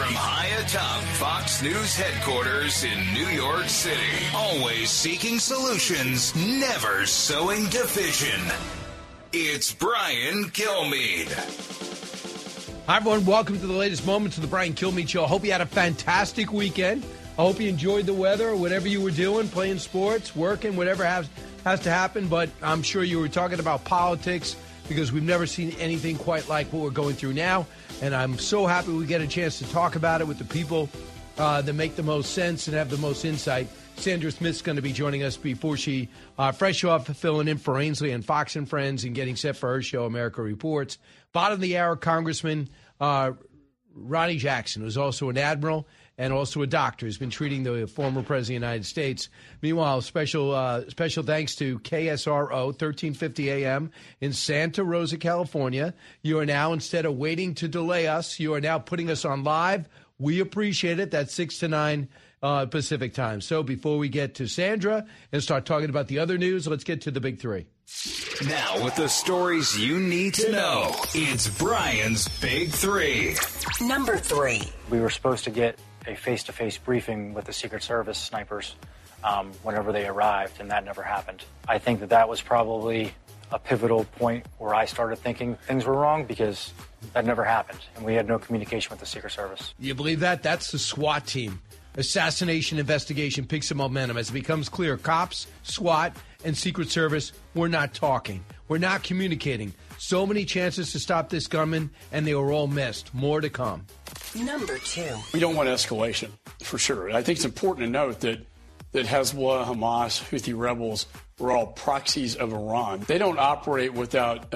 From high atop Fox News headquarters in New York City, always seeking solutions, never sowing division. It's Brian Kilmeade. Hi, everyone. Welcome to the latest moments of the Brian Kilmeade Show. I hope you had a fantastic weekend. I hope you enjoyed the weather, whatever you were doing, playing sports, working, whatever has to happen. But I'm sure you were talking about politics because we've never seen anything quite like what we're going through now. And I'm so happy we get a chance to talk about it with the people that make the most sense and have the most insight. Sandra Smith's going to be joining us before she, fresh off filling in for Ainsley and Fox and Friends and getting set for her show, America Reports. Bottom of the hour, Congressman Ronny Jackson, who's also an admiral and also a doctor, has been treating the former president of the United States. Meanwhile, special thanks to KSRO, 1350 AM in Santa Rosa, California. You are now, instead of waiting to delay us, you are now putting us on live. We appreciate it. That's 6 to 9 Pacific time. So before we get to Sandra and start talking about the other news, let's get to the big three. Now, with the stories you need to know, it's Brian's Big Three. Number 3. We were supposed to get a face-to-face briefing with the Secret Service snipers whenever they arrived, and that never happened. I think that was probably a pivotal point where I started thinking things were wrong because that never happened, and we had no communication with the Secret Service. You believe that? That's the SWAT team. Assassination investigation picks some momentum as it becomes clear cops, SWAT, and Secret Service were not talking. We're not communicating. So many chances to stop this gunman, and they were all missed. More to come. Number 2. We don't want escalation, for sure. I think it's important to note that Hezbollah, Hamas, Houthi rebels were all proxies of Iran. They don't operate without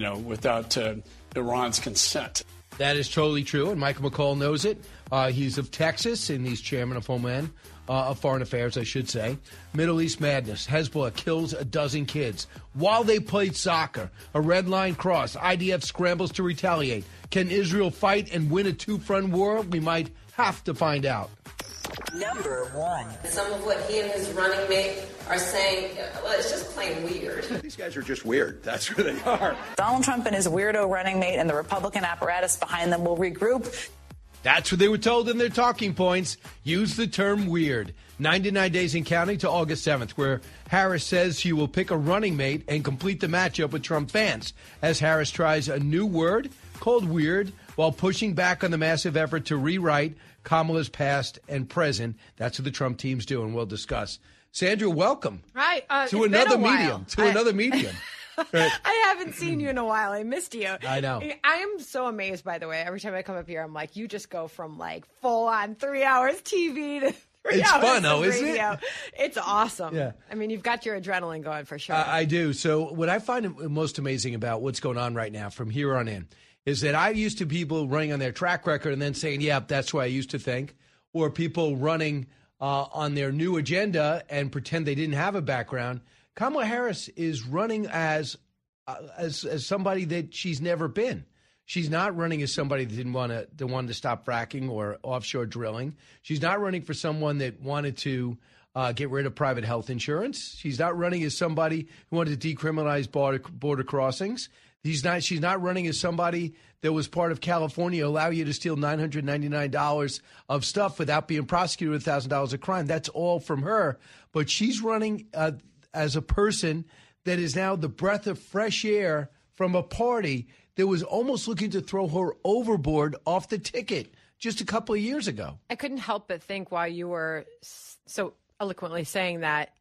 Iran's consent. That is totally true, and Michael McCall knows it. He's of Texas, and he's chairman of Homeland, of Foreign Affairs, I should say. Middle East madness. Hezbollah kills a dozen kids while they played soccer. A red line cross. IDF scrambles to retaliate. Can Israel fight and win a two-front war? We might have to find out. Number 1. Some of what he and his running mate are saying, well, it's just plain weird. These guys are just weird. That's who they are. Donald Trump and his weirdo running mate and the Republican apparatus behind them will regroup. That's what they were told in their talking points. Use the term weird. 99 days in counting to August 7th, where Harris says she will pick a running mate and complete the matchup with Trump fans, as Harris tries a new word called weird while pushing back on the massive effort to rewrite Kamala's past and present. That's what the Trump team's doing. We'll discuss. Sandra, welcome. Hi. To another medium. Another medium. Right. I haven't seen you in a while. I missed you. I know. I am so amazed, by the way. Every time I come up here, I'm like, you just go from like full on 3 hours TV to 3 it's hours fun, though, of isn't radio. it? It's awesome. Yeah. I mean, you've got your adrenaline going for sure. I do. So what I find most amazing about what's going on right now from here on in is that I used to people running on their track record and then saying, yeah, that's what I used to think, or people running on their new agenda and pretend they didn't have a background. Kamala Harris is running as somebody that she's never been. She's not running as somebody that wanted to stop fracking or offshore drilling. She's not running for someone that wanted to get rid of private health insurance. She's not running as somebody who wanted to decriminalize border crossings. She's not running as somebody that was part of California, allow you to steal $999 of stuff without being prosecuted with $1,000 of crime. That's all from her. But she's running as a person that is now the breath of fresh air from a party that was almost looking to throw her overboard off the ticket just a couple of years ago. I couldn't help but think while you were so eloquently saying that,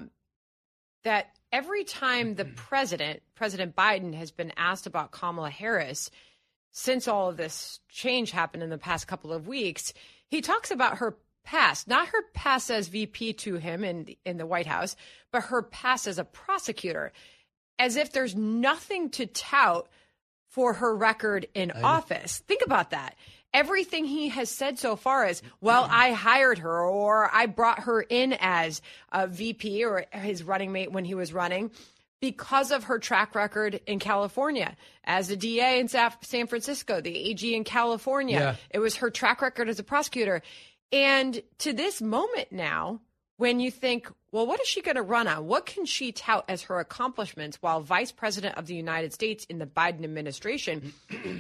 that every time the President Biden, has been asked about Kamala Harris, since all of this change happened in the past couple of weeks, he talks about her past, not her past as VP to him in the White House, but her past as a prosecutor, as if there's nothing to tout for her record in office. Think about that. Everything he has said so far is, well, I hired her or I brought her in as a VP or his running mate when he was running because of her track record in California as a DA in San Francisco, the AG in California. Yeah. It was her track record as a prosecutor. And to this moment now, when you think, well, what is she going to run on? What can she tout as her accomplishments while vice president of the United States in the Biden administration?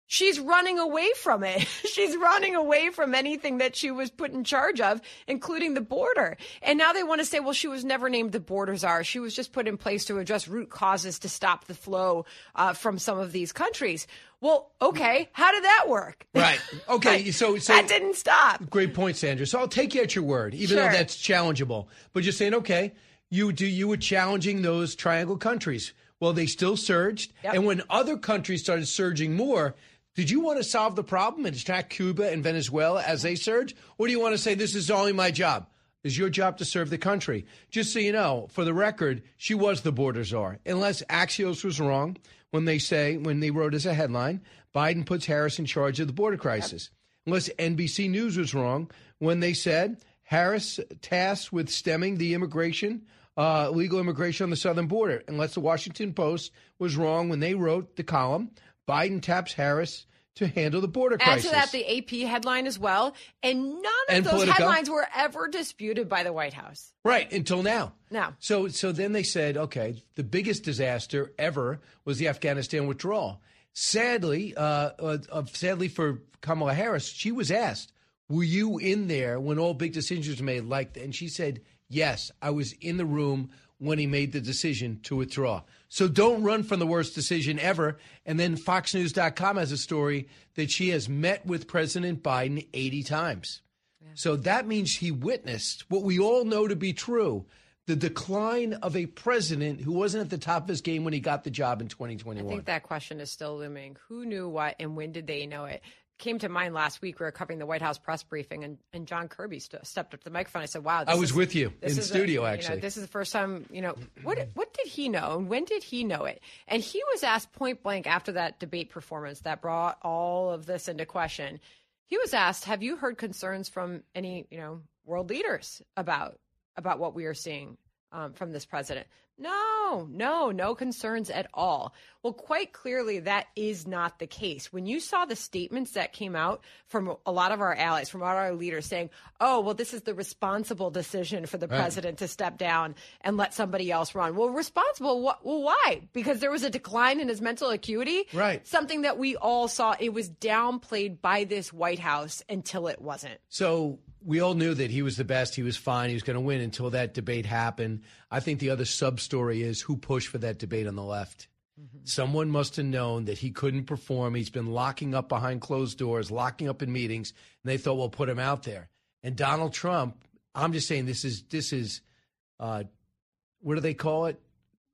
she's running away from it. She's running away from anything that she was put in charge of, including the border. And now they want to say, well, she was never named the border czar. She was just put in place to address root causes to stop the flow from some of these countries. Well, okay, how did that work? Right. Okay, so that didn't stop. Great point, Sandra. So I'll take you at your word, even though that's challengeable. But just saying, okay, you were challenging those triangle countries. Well, they still surged. Yep. And when other countries started surging more, did you want to solve the problem and distract Cuba and Venezuela as they surge? Or do you want to say, this is only my job? It's your job to serve the country. Just so you know, for the record, she was the border czar. Unless Axios was wrong when they wrote as a headline, Biden puts Harris in charge of the border crisis. Yep. Unless NBC News was wrong when they said Harris tasked with stemming the illegal immigration on the southern border. Unless the Washington Post was wrong when they wrote the column, Biden taps Harris to handle the border crisis. Add to that the AP headline as well. And none of those headlines were ever disputed by the White House. Right, until now. No. So then they said, okay, the biggest disaster ever was the Afghanistan withdrawal. Sadly for Kamala Harris, she was asked, were you in there when all big decisions were made? And she said, yes, I was in the room when he made the decision to withdraw. So don't run from the worst decision ever. And then FoxNews.com has a story that she has met with President Biden 80 times. Yeah. So that means he witnessed what we all know to be true, the decline of a president who wasn't at the top of his game when he got the job in 2021. I think that question is still looming. Who knew what and when did they know it? Came to mind last week. We were covering the White House press briefing, and John Kirby stepped up to the microphone. I said, wow. I was with you in studio, actually. This is the first time, what did he know? And when did he know it? And he was asked point blank after that debate performance that brought all of this into question. He was asked, have you heard concerns from any, world leaders about what we are seeing from this president? No concerns at all. Well, quite clearly, that is not the case. When you saw the statements that came out from a lot of our allies, from our leaders saying, oh, well, this is the responsible decision for the president to step down and let somebody else run. Well, responsible? Well, why? Because there was a decline in his mental acuity? Right. Something that we all saw. It was downplayed by this White House until it wasn't. So we all knew that he was the best. He was fine. He was going to win until that debate happened. I think the other sub-story is who pushed for that debate on the left. Mm-hmm. Someone must have known that he couldn't perform. He's been locking up behind closed doors, locking up in meetings, and they thought, well, put him out there. And Donald Trump, I'm just saying this is what do they call it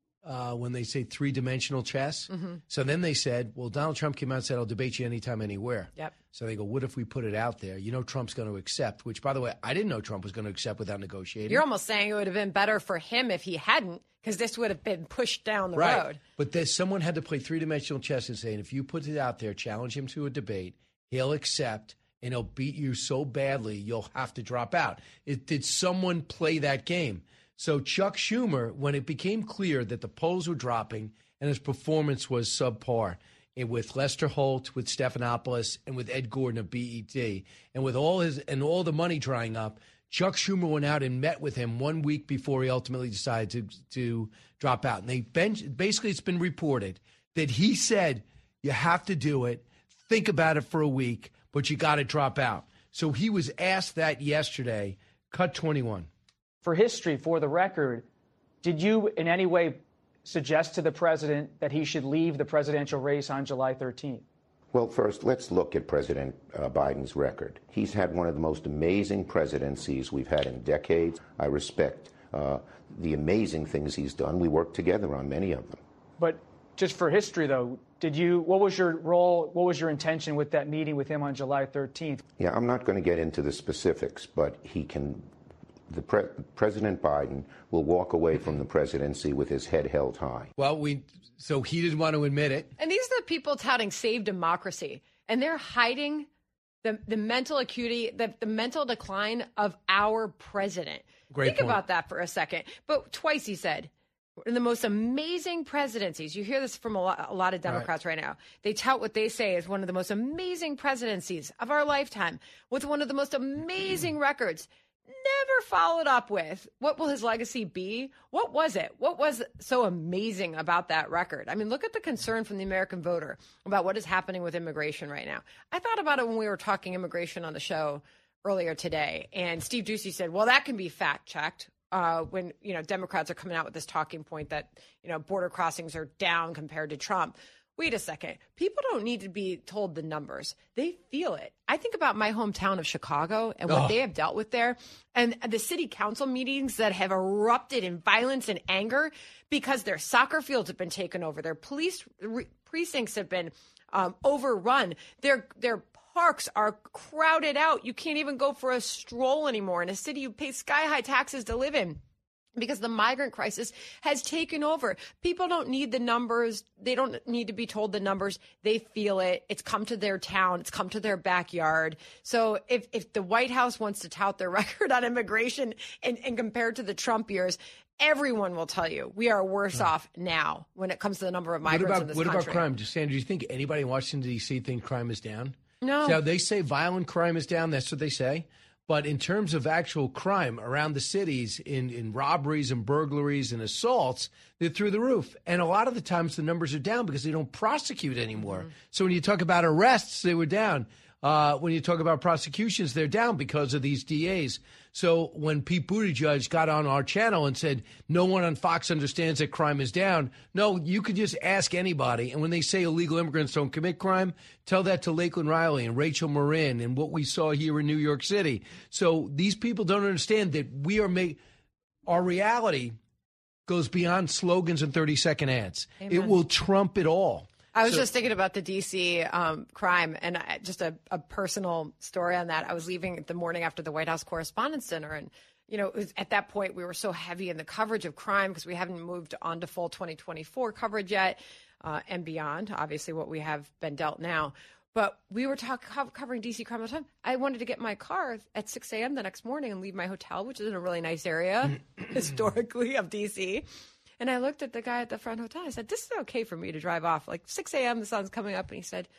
when they say three-dimensional chess? Mm-hmm. So then they said, well, Donald Trump came out and said, I'll debate you anytime, anywhere. Yep. So they go, what if we put it out there? Trump's going to accept, which, by the way, I didn't know Trump was going to accept without negotiating. You're almost saying it would have been better for him if he hadn't, because this would have been pushed down the road. But someone had to play three-dimensional chess and say, if you put it out there, challenge him to a debate, he'll accept, and he'll beat you so badly you'll have to drop out. Did someone play that game? So Chuck Schumer, when it became clear that the polls were dropping and his performance was subpar, and with Lester Holt, with Stephanopoulos, and with Ed Gordon of BET, and with all the money drying up, Chuck Schumer went out and met with him 1 week before he ultimately decided to drop out. And basically it's been reported that he said, you have to do it, think about it for a week, but you got to drop out. So he was asked that yesterday. Cut 21. For history, for the record, did you in any way suggest to the president that he should leave the presidential race on July 13th? Well, first, let's look at President Biden's record. He's had one of the most amazing presidencies we've had in decades. I respect the amazing things he's done. We worked together on many of them. But just for history, though, what was your role, what was your intention with that meeting with him on July 13th? Yeah, I'm not going to get into the specifics, but President Biden will walk away from the presidency with his head held high. Well, so he didn't want to admit it. And these are the people touting save democracy, and they're hiding the mental acuity, the mental decline of our president. Great Think about that for a second. But twice he said, in the most amazing presidencies, you hear this from a lot of Democrats right now. They tout what they say is one of the most amazing presidencies of our lifetime with one of the most amazing records. never followed up with what will his legacy be? What was it? What was so amazing about that record? I mean, look at the concern from the American voter about what is happening with immigration right now. I thought about it when we were talking immigration on the show earlier today, and Steve Doocy said, well, that can be fact checked. When, Democrats are coming out with this talking point that, border crossings are down compared to Trump. Wait a second. People don't need to be told the numbers. They feel it. I think about my hometown of Chicago and what they have dealt with there, and the city council meetings that have erupted in violence and anger because their soccer fields have been taken over. Their police precincts have been overrun. Their parks are crowded out. You can't even go for a stroll anymore in a city you pay sky-high taxes to live in because the migrant crisis has taken over. People don't need the numbers. They don't need to be told the numbers. They feel it. It's come to their town. It's come to their backyard. So if the White House wants to tout their record on immigration and compared to the Trump years, everyone will tell you we are worse off now when it comes to the number of migrants in this country. What about crime? Sandra, do you think anybody in Washington, D.C. think crime is down? No. So they say violent crime is down. That's what they say. But in terms of actual crime around the cities, in robberies and burglaries and assaults, they're through the roof. And a lot of the times the numbers are down because they don't prosecute anymore. Mm-hmm. So when you talk about arrests, they were down. When you talk about prosecutions, they're down because of these DAs. So when Pete Buttigieg got on our channel and said, no one on Fox understands that crime is down. No, you could just ask anybody. And when they say illegal immigrants don't commit crime, tell that to Lakeland Riley and Rachel Marin and what we saw here in New York City. So these people don't understand that we are our reality goes beyond slogans and 30-second ads. Amen. It will trump it all. I was just thinking about the D.C. crime, and just a personal story on that. I was leaving the morning after the White House Correspondents' Dinner, and it was, at that point we were so heavy in the coverage of crime because we haven't moved on to full 2024 coverage yet, and beyond, obviously what we have been dealt now. But we were covering D.C. crime all the time. I wanted to get my car at 6 a.m. the next morning and leave my hotel, which is in a really nice area historically of D.C., and I looked at the guy at the front hotel. I said, this is okay for me to drive off. Like 6 a.m., the sun's coming up. And he said,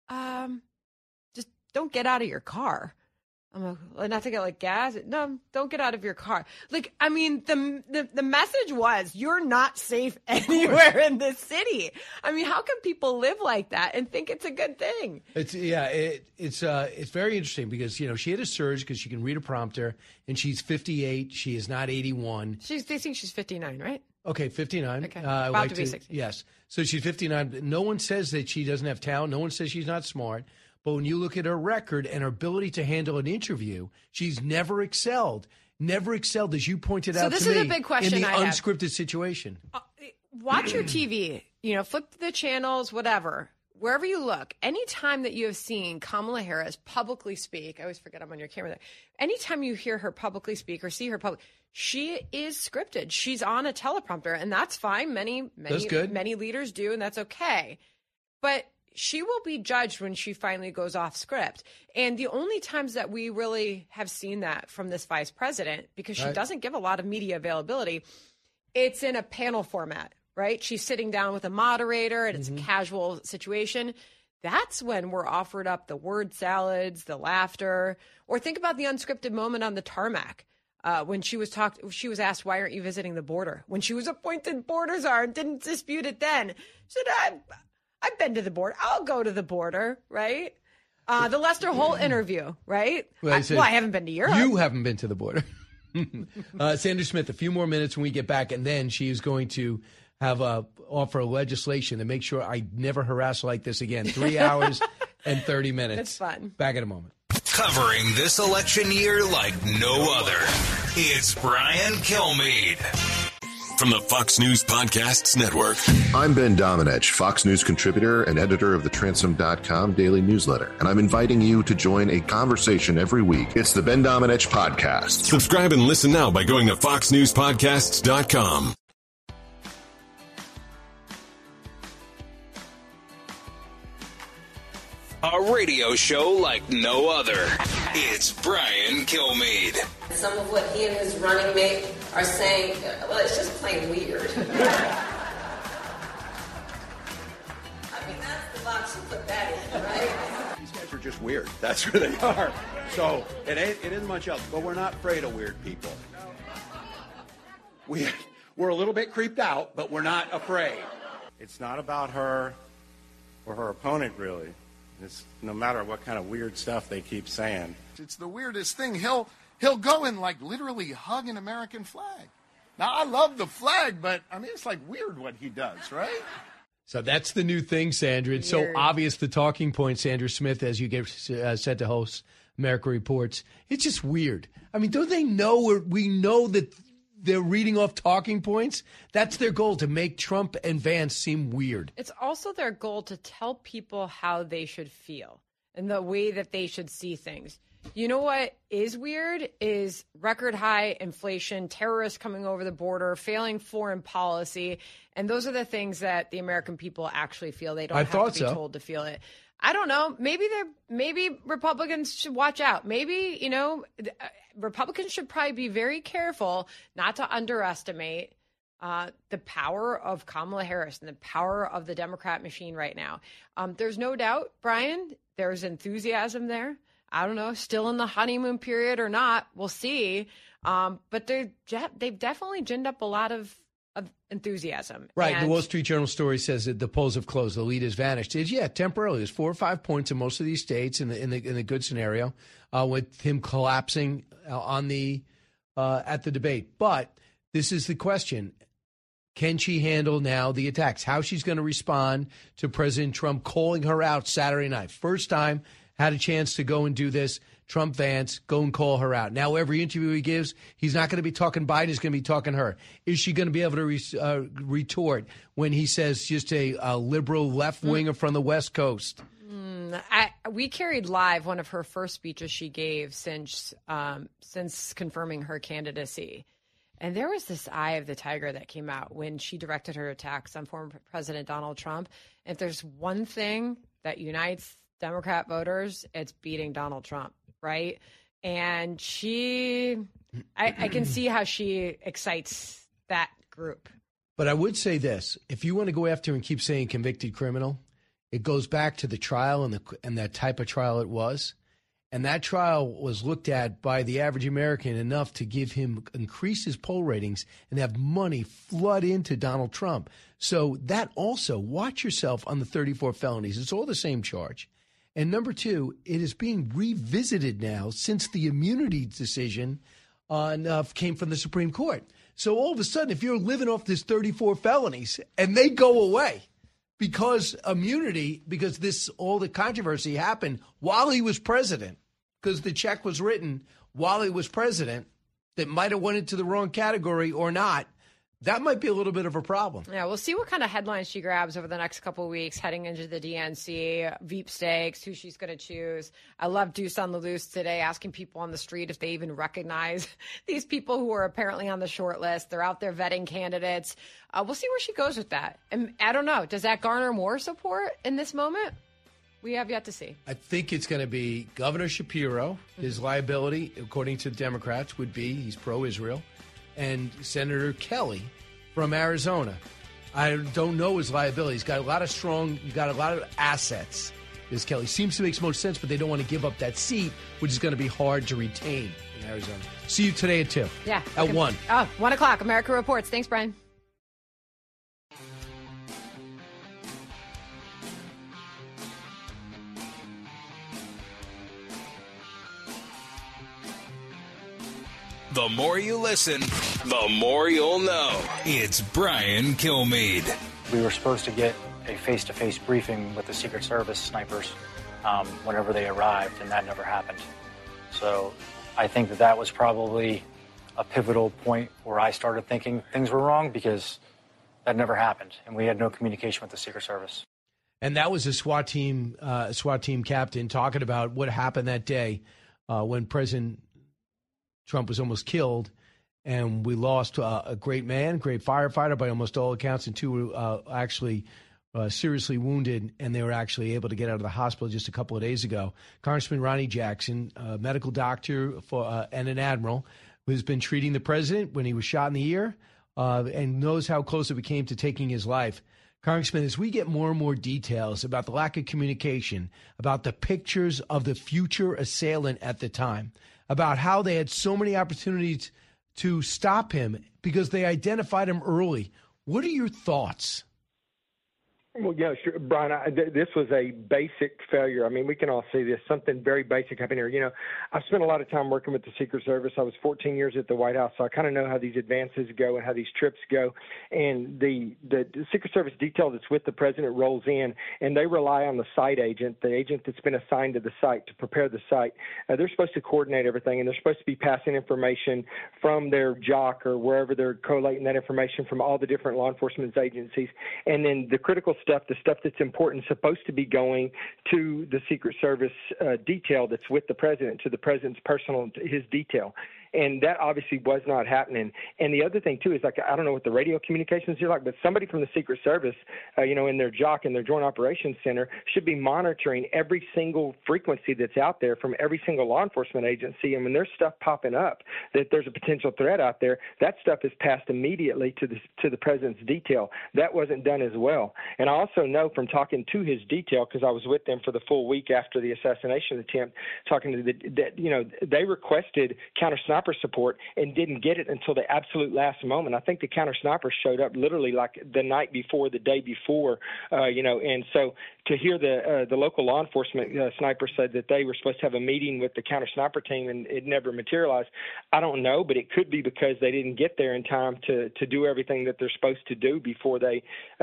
just don't get out of your car. I'm like, not to get like gas. No, don't get out of your car. Like, I mean, the message was you're not safe anywhere in this city. I mean, how can people live like that and think it's a good thing? It's very interesting because, she had a surge because she can read a prompter and she's 58. She is not 81. They think she's 59, right? Okay, 59. Okay, about to be 60. Yes. So she's 59. No one says that she doesn't have talent. No one says she's not smart. But when you look at her record and her ability to handle an interview, she's never excelled. Never excelled, as you pointed out to me. So this is a big question in the I have. unscripted situation. Watch your TV. Flip the channels, whatever. Wherever you look, anytime that you have seen Kamala Harris publicly speak, I always forget I'm on your camera there. Anytime you hear her publicly speak or see her she is scripted. She's on a teleprompter, and that's fine. Many leaders do, and that's okay. But she will be judged when she finally goes off script. And the only times that we really have seen that from this vice president, because she doesn't give a lot of media availability, it's in a panel format. Right? She's sitting down with a moderator and it's a casual situation. That's when we're offered up the word salads, the laughter, or think about the unscripted moment on the tarmac when she was asked, why aren't you visiting the border? When she was appointed border czar and didn't dispute it then. She said, I've been to the border. I'll go to the border, right? The Lester Holt interview, right? I haven't been to Europe. You haven't been to the border. Sandra Smith, a few more minutes when we get back, and then she is going to offer legislation to make sure I never harass like this again. 3 hours and 30 minutes. It's fun. Back in a moment. Covering this election year like no other. It's Brian Kilmeade. From the Fox News Podcasts Network. I'm Ben Domenech, Fox News contributor and editor of the Transom.com daily newsletter. And I'm inviting you to join a conversation every week. It's the Ben Domenech Podcast. Subscribe and listen now by going to foxnewspodcasts.com. A radio show like no other. It's Brian Kilmeade. Some of what he and his running mate are saying, well, it's just plain weird. I mean, that's the box you put that in, right? These guys are just weird. That's who they are. So it isn't much else. But we're not afraid of weird people. We're a little bit creeped out, but we're not afraid. It's not about her or her opponent, really. It's no matter what kind of weird stuff they keep saying. It's the weirdest thing. He'll go and like literally hug an American flag. Now, I love the flag, but I mean, it's like weird what he does, right? So that's the new thing, Sandra. It's so obvious, the talking point, Sandra Smith, as you get said to host America Reports. It's just weird. I mean, don't they know, we know that they're reading off talking points? That's their goal, to make Trump and Vance seem weird. It's also their goal to tell people how they should feel and the way that they should see things. You know what is weird is record high inflation, terrorists coming over the border, failing foreign policy. And those are the things that the American people actually feel. They don't have to be told to feel it. I don't know. Maybe Republicans should watch out. Maybe, Republicans should probably be very careful not to underestimate the power of Kamala Harris and the power of the Democrat machine right now. There's no doubt, Brian, there's enthusiasm there. I don't know, still in the honeymoon period or not. We'll see. But they've definitely ginned up a lot of enthusiasm. Right. And the Wall Street Journal story says that the polls have closed. The lead has vanished. Temporarily. There's 4 or 5 points in most of these states in the good scenario with him collapsing on the at the debate. But this is the question. Can she handle now the attacks? How she's going to respond to President Trump calling her out Saturday night. First time had a chance to go and do this. Trump, Vance, go and call her out. Now, every interview he gives, he's not going to be talking Biden. He's going to be talking her. Is she going to be able to retort when he says just a liberal left winger from the West Coast? We carried live one of her first speeches she gave since confirming her candidacy. And there was this eye of the tiger that came out when she directed her attacks on former President Donald Trump. If there's one thing that unites Democrat voters, it's beating Donald Trump, right? And I can see how she excites that group. But I would say this. If you want to go after and keep saying convicted criminal, it goes back to the trial and that type of trial it was. And that trial was looked at by the average American enough to increase his poll ratings and have money flood into Donald Trump. So that also, watch yourself on the 34 felonies. It's all the same charge. And number 2, it is being revisited now since the immunity decision came from the Supreme Court. So all of a sudden, if you're living off this 34 felonies and they go away because immunity, because all the controversy happened while he was president, because the check was written while he was president, that might have went into the wrong category or not, that might be a little bit of a problem. Yeah, we'll see what kind of headlines she grabs over the next couple of weeks heading into the DNC, Veep stakes, who she's going to choose. I love Deuce on the Loose today, asking people on the street if they even recognize these people who are apparently on the short list. They're out there vetting candidates. We'll see where she goes with that. And I don't know, does that garner more support in this moment? We have yet to see. I think it's going to be Governor Shapiro. His liability, according to the Democrats, would be he's pro-Israel. And Senator Kelly from Arizona. I don't know his liability. He's got a lot of assets. This Kelly seems to make most sense, but they don't want to give up that seat, which is going to be hard to retain in Arizona. See you today at 2. Yeah. At 1. 1 o'clock, America Reports. Thanks, Brian. The more you listen, the more you'll know. It's Brian Kilmeade. We were supposed to get a face-to-face briefing with the Secret Service snipers whenever they arrived, and that never happened. So I think that was probably a pivotal point where I started thinking things were wrong, because that never happened, and we had no communication with the Secret Service. And that was a SWAT team captain talking about what happened that day when President Trump was almost killed, and we lost a great man, great firefighter by almost all accounts, and 2 actually seriously wounded, and they were actually able to get out of the hospital just a couple of days ago. Congressman Ronnie Jackson, a medical doctor and an admiral, who has been treating the president when he was shot in the ear and knows how close it became to taking his life. Congressman, as we get more and more details about the lack of communication, about the pictures of the future assailant at the time, about how they had so many opportunities to stop him because they identified him early, what are your thoughts? Well, yeah, sure, Brian, this was a basic failure. I mean, we can all see this, something very basic happened here. You know, I've spent a lot of time working with the Secret Service. I was 14 years at the White House, so I kind of know how these advances go and how these trips go. And the Secret Service detail that's with the president rolls in, and they rely on the site agent, the agent that's been assigned to the site to prepare the site. They're supposed to coordinate everything, and they're supposed to be passing information from their JOC or wherever they're collating that information from all the different law enforcement agencies. And then the critical stuff, the stuff that's important, is supposed to be going to the Secret Service detail that's with the president, to the president's his detail. And that obviously was not happening. And the other thing, too, is, like, I don't know what the radio communications are like, but somebody from the Secret Service, in their JOC, in their Joint Operations Center, should be monitoring every single frequency that's out there from every single law enforcement agency. And when there's stuff popping up that there's a potential threat out there, that stuff is passed immediately to the president's detail. That wasn't done as well. And I also know from talking to his detail, because I was with them for the full week after the assassination attempt, talking to they requested counter-sniper support and didn't get it until the absolute last moment. I think the counter snipers showed up literally like the night before, the day before, and so to hear the local law enforcement sniper said that they were supposed to have a meeting with the counter sniper team and it never materialized. I don't know, but it could be because they didn't get there in time to do everything that they're supposed to do before they,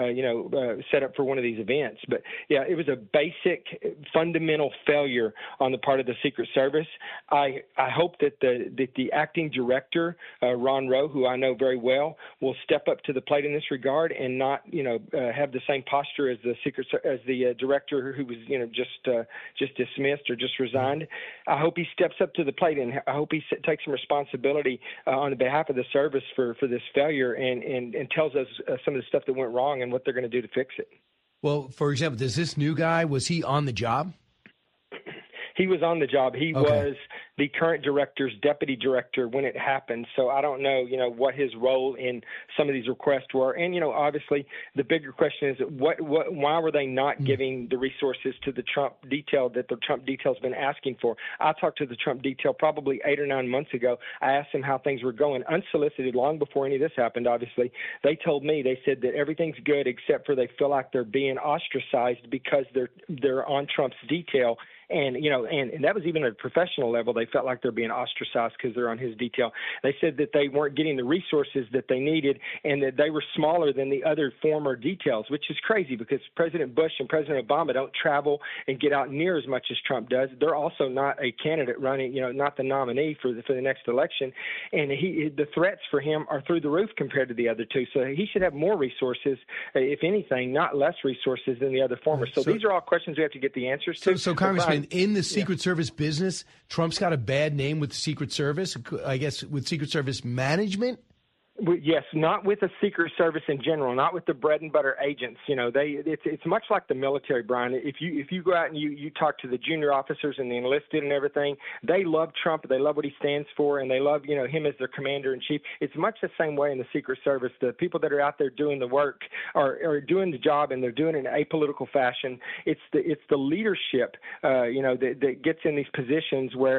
set up for one of these events. But yeah, it was a basic, fundamental failure on the part of the Secret Service. I hope that the acting director, Ron Rowe, who I know very well, will step up to the plate in this regard and not, have the same posture as the director who was, just dismissed or just resigned. I hope he steps up to the plate, and I hope he takes some responsibility on behalf of the service for this failure and tells us some of the stuff that went wrong and what they're going to do to fix it. Well, for example, does this new guy, was he on the job? He was on the job. He was the current director's deputy director when it happened. So I don't know, what his role in some of these requests were. And, obviously the bigger question is why were they not giving the resources to the Trump detail that the Trump detail's been asking for? I talked to the Trump detail probably 8 or 9 months ago. I asked them how things were going, unsolicited, long before any of this happened, obviously. They told me, they said that everything's good except for they feel like they're being ostracized because they're on Trump's detail. And, and that was even at a professional level. They felt like they're being ostracized because they're on his detail. They said that they weren't getting the resources that they needed and that they were smaller than the other former details, which is crazy because President Bush and President Obama don't travel and get out near as much as Trump does. They're also not a candidate running, not the nominee for the next election. And the threats for him are through the roof compared to the other two. So he should have more resources, if anything, not less resources than the other former. So these are all questions we have to get the answers to. So Congressman, in the Secret Service business, Trump's got a bad name with the Secret Service, I guess, with Secret Service management? Yes, not with the Secret Service in general, not with the bread and butter agents. It's much like the military, Brian. If you go out and you talk to the junior officers and the enlisted and everything, they love Trump, they love what he stands for, and they love him as their commander in chief. It's much the same way in the Secret Service. The people that are out there doing the work are doing the job, and they're doing it in an apolitical fashion. It's the leadership, that gets in these positions where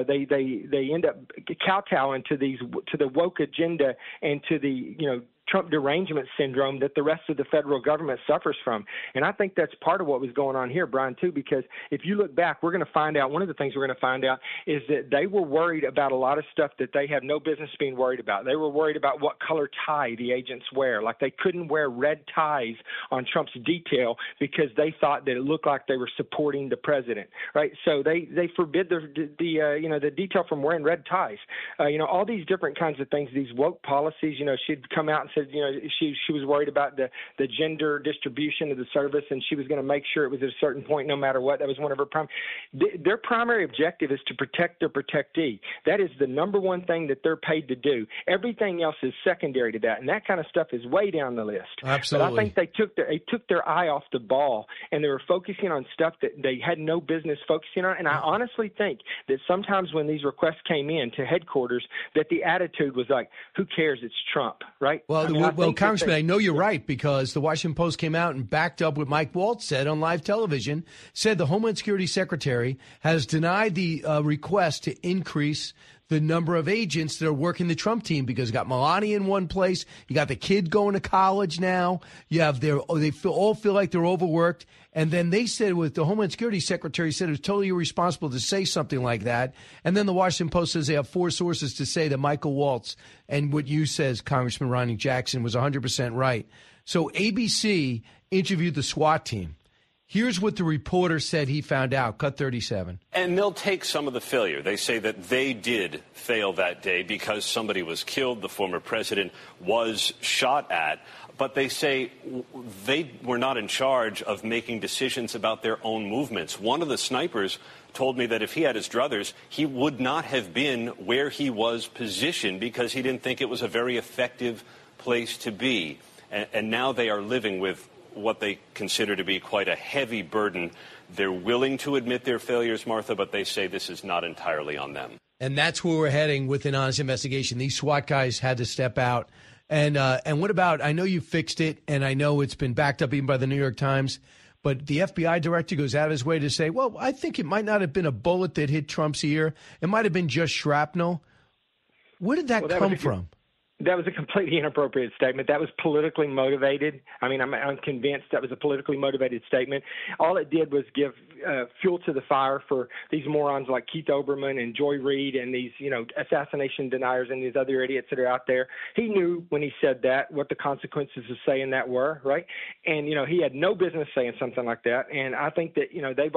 they end up kowtowing to the woke agenda and to the, Trump derangement syndrome that the rest of the federal government suffers from. And I think that's part of what was going on here, Brian, too, because if you look back, we're going to find out, one of the things we're going to find out is that they were worried about a lot of stuff that they have no business being worried about. They were worried about what color tie the agents wear. Like they couldn't wear red ties on Trump's detail because they thought that it looked like they were supporting the president, right? So they forbid the detail from wearing red ties. All these different kinds of things, these woke policies, she'd come out and said, she was worried about the gender distribution of the service, and she was going to make sure it was at a certain point no matter what. That was one of her their primary objective is to protect their protectee. That is the number one thing that they're paid to do. Everything else is secondary to that, and that kind of stuff is way down the list. Absolutely. But I think they took their eye off the ball, and they were focusing on stuff that they had no business focusing on. And I honestly think that sometimes when these requests came in to headquarters, that the attitude was like, who cares? It's Trump, right? Well, well, Congressman, I know you're right, because the Washington Post came out and backed up what Mike Waltz said on live television, said the Homeland Security Secretary has denied the request to increase the number of agents that are working the Trump team, because you got Melania in one place, you got the kid going to college now, you have all feel like they're overworked, and then they said, with the Homeland Security Secretary said it was totally irresponsible to say something like that, and then the Washington Post says they have 4 sources to say that Michael Waltz and what you says, Congressman Ronny Jackson, was 100% right. So ABC interviewed the SWAT team. Here's what the reporter said he found out. Cut 37. And they'll take some of the failure. They say that they did fail that day because somebody was killed, the former president was shot at. But they say they were not in charge of making decisions about their own movements. One of the snipers told me that if he had his druthers, he would not have been where he was positioned because he didn't think it was a very effective place to be. And now they are living with what they consider to be quite a heavy burden. They're willing to admit their failures, Martha, but they say this is not entirely on them. And that's where we're heading with an honest investigation. These SWAT guys had to step out. And what about, I know you fixed it, and I know it's been backed up even by the New York Times, but the FBI director goes out of his way to say, well, I think it might not have been a bullet that hit Trump's ear. It might have been just shrapnel. Where did that come from? That was a completely inappropriate statement. That was politically motivated. I mean, I'm convinced that was a politically motivated statement. All it did was give fuel to the fire for these morons like Keith Olbermann and Joy Reid and these, assassination deniers and these other idiots that are out there. He knew when he said that what the consequences of saying that were, right? And, he had no business saying something like that. And I think that,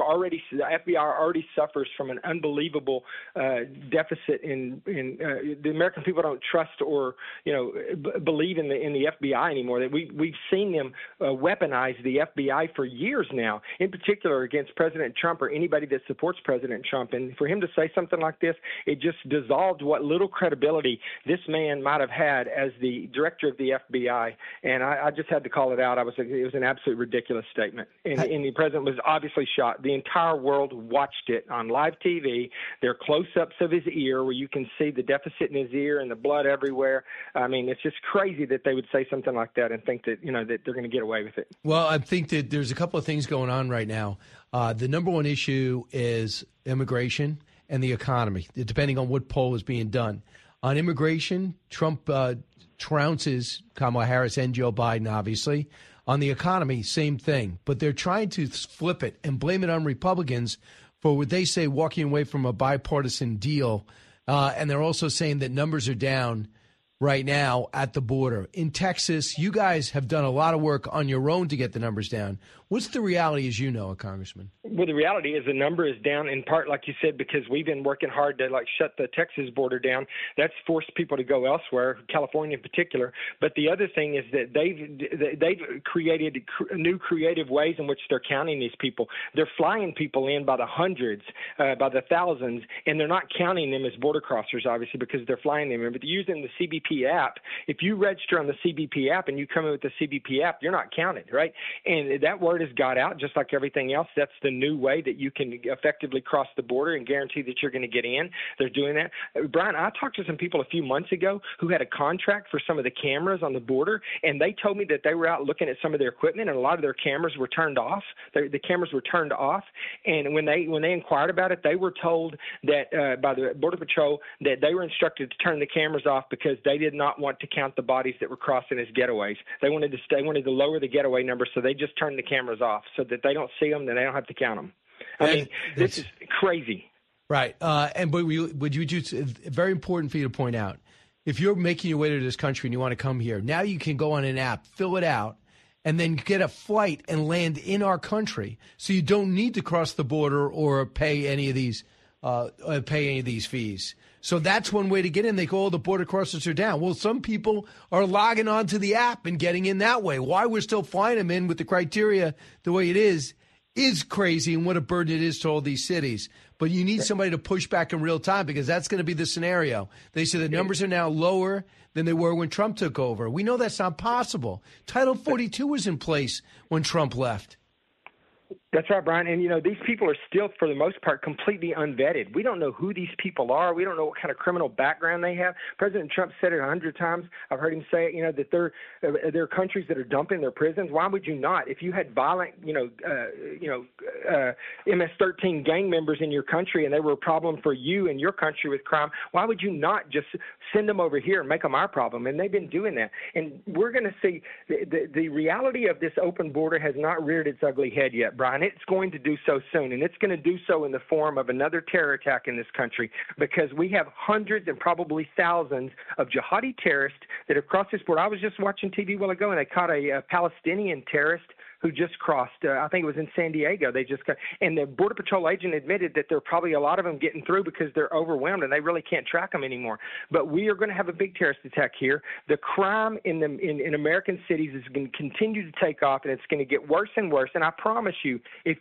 the FBI already suffers from an unbelievable deficit in the American people don't trust or believe in the FBI anymore. That we've seen them weaponize the FBI for years now, in particular against President Trump or anybody that supports President Trump. And for him to say something like this, it just dissolved what little credibility this man might have had as the director of the FBI. And I just had to call it out. It was an absolute ridiculous statement. And the president was obviously shot. The entire world watched it on live TV. There are close-ups of his ear where you can see the deficit in his ear and the blood everywhere. I mean, it's just crazy that they would say something like that and think that, that they're going to get away with it. Well, I think that there's a couple of things going on right now. The number one issue is immigration and the economy, depending on what poll is being done. On immigration, Trump trounces Kamala Harris and Joe Biden, obviously. On the economy, same thing. But they're trying to flip it and blame it on Republicans for what they say walking away from a bipartisan deal. And they're also saying that numbers are down right now at the border. In Texas, you guys have done a lot of work on your own to get the numbers down. What's the reality as you know it, Congressman? Well, the reality is the number is down in part, like you said, because we've been working hard to shut the Texas border down. That's forced people to go elsewhere, California in particular. But the other thing is that they've created new creative ways in which they're counting these people. They're flying people in by the hundreds, by the thousands, and they're not counting them as border crossers, obviously, because they're flying them in. But they're using the CBP app. If you register on the CBP app and you come in with the CBP app, you're not counted, right? And that word has got out just like everything else. That's the new way that you can effectively cross the border and guarantee that you're going to get in. They're doing that. Brian, I talked to some people a few months ago who had a contract for some of the cameras on the border, and they told me that they were out looking at some of their equipment, and a lot of their cameras were turned off. The cameras were turned off, and when they inquired about it, they were told that by the Border Patrol that they were instructed to turn the cameras off because they did not want to count the bodies that were crossing as getaways. They wanted to lower the getaway number, so they just turned the cameras off so that they don't see them, then they don't have to count them. I mean, this is crazy. Right. But would you just, very important for you to point out, if you're making your way to this country and you want to come here, now you can go on an app, fill it out, and then get a flight and land in our country. So you don't need to cross the border or pay any of these fees. So that's one way to get in. They go, the border crossers are down. Well, some people are logging onto the app and getting in that way. Why we're still flying them in with the criteria the way it is crazy, and what a burden it is to all these cities. But you need somebody to push back in real time, because that's going to be the scenario. They say the numbers are now lower than they were when Trump took over. We know that's not possible. Title 42 was in place when Trump left. That's right, Brian. And, these people are still, for the most part, completely unvetted. We don't know who these people are. We don't know what kind of criminal background they have. President Trump said it 100 times. I've heard him say it, that there are countries that are dumping their prisons. Why would you not? If you had violent, MS-13 gang members in your country and they were a problem for you and your country with crime, why would you not just send them over here and make them our problem? And they've been doing that. And we're going to see the reality of this open border has not reared its ugly head yet, Brian. It's going to do so soon, and it's going to do so in the form of another terror attack in this country, because we have hundreds and probably thousands of jihadi terrorists that have crossed this border. I was just watching TV a while ago, and they caught a Palestinian terrorist who just crossed. I think it was in San Diego. They just got, and the Border Patrol agent admitted that there are probably a lot of them getting through because they're overwhelmed and they really can't track them anymore. But we are going to have a big terrorist attack here. The crime in American cities is going to continue to take off, and it's going to get worse and worse. And I promise you, if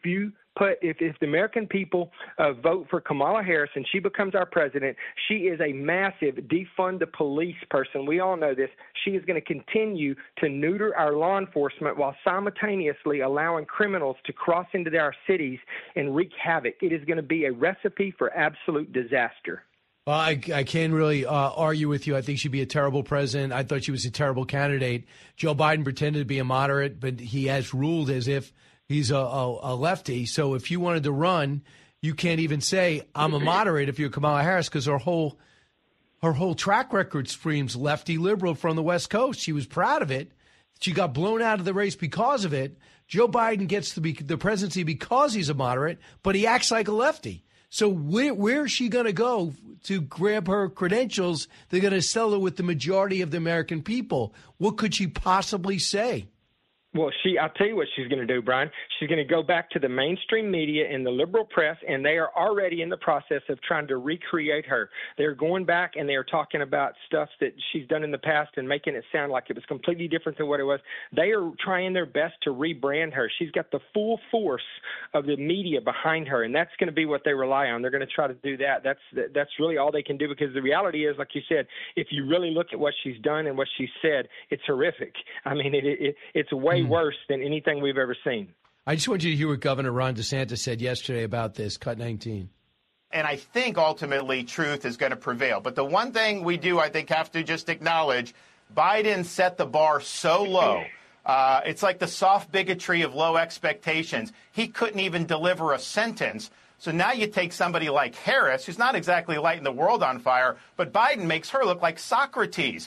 the American people vote for Kamala Harris and she becomes our president, she is a massive defund the police person. We all know this. She is going to continue to neuter our law enforcement while simultaneously allowing criminals to cross into our cities and wreak havoc. It is going to be a recipe for absolute disaster. Well, I can't really argue with you. I think she'd be a terrible president. I thought she was a terrible candidate. Joe Biden pretended to be a moderate, but he has ruled as if he's a lefty. So if you wanted to run, you can't even say I'm a moderate if you're Kamala Harris, because her whole track record screams lefty liberal from the West Coast. She was proud of it. She got blown out of the race because of it. Joe Biden gets to be the presidency because he's a moderate, but he acts like a lefty. So where is she going to go to grab her credentials? They're going to sell her with the majority of the American people. What could she possibly say? Well, I'll tell you what she's going to do, Brian. She's going to go back to the mainstream media and the liberal press, and they are already in the process of trying to recreate her. They're going back and they're talking about stuff that she's done in the past and making it sound like it was completely different than what it was. They are trying their best to rebrand her. She's got the full force of the media behind her, and that's going to be what they rely on. They're going to try to do that. That's really all they can do, because the reality is, like you said, if you really look at what she's done and what she's said, it's horrific. I mean, it's way worse than anything we've ever seen. I just want you to hear what Governor Ron DeSantis said yesterday about this, Cut 19. And I think ultimately truth is going to prevail. But the one thing we do, I think, have to just acknowledge, Biden set the bar so low. It's like the soft bigotry of low expectations. He couldn't even deliver a sentence. So now you take somebody like Harris, who's not exactly lighting the world on fire, but Biden makes her look like Socrates.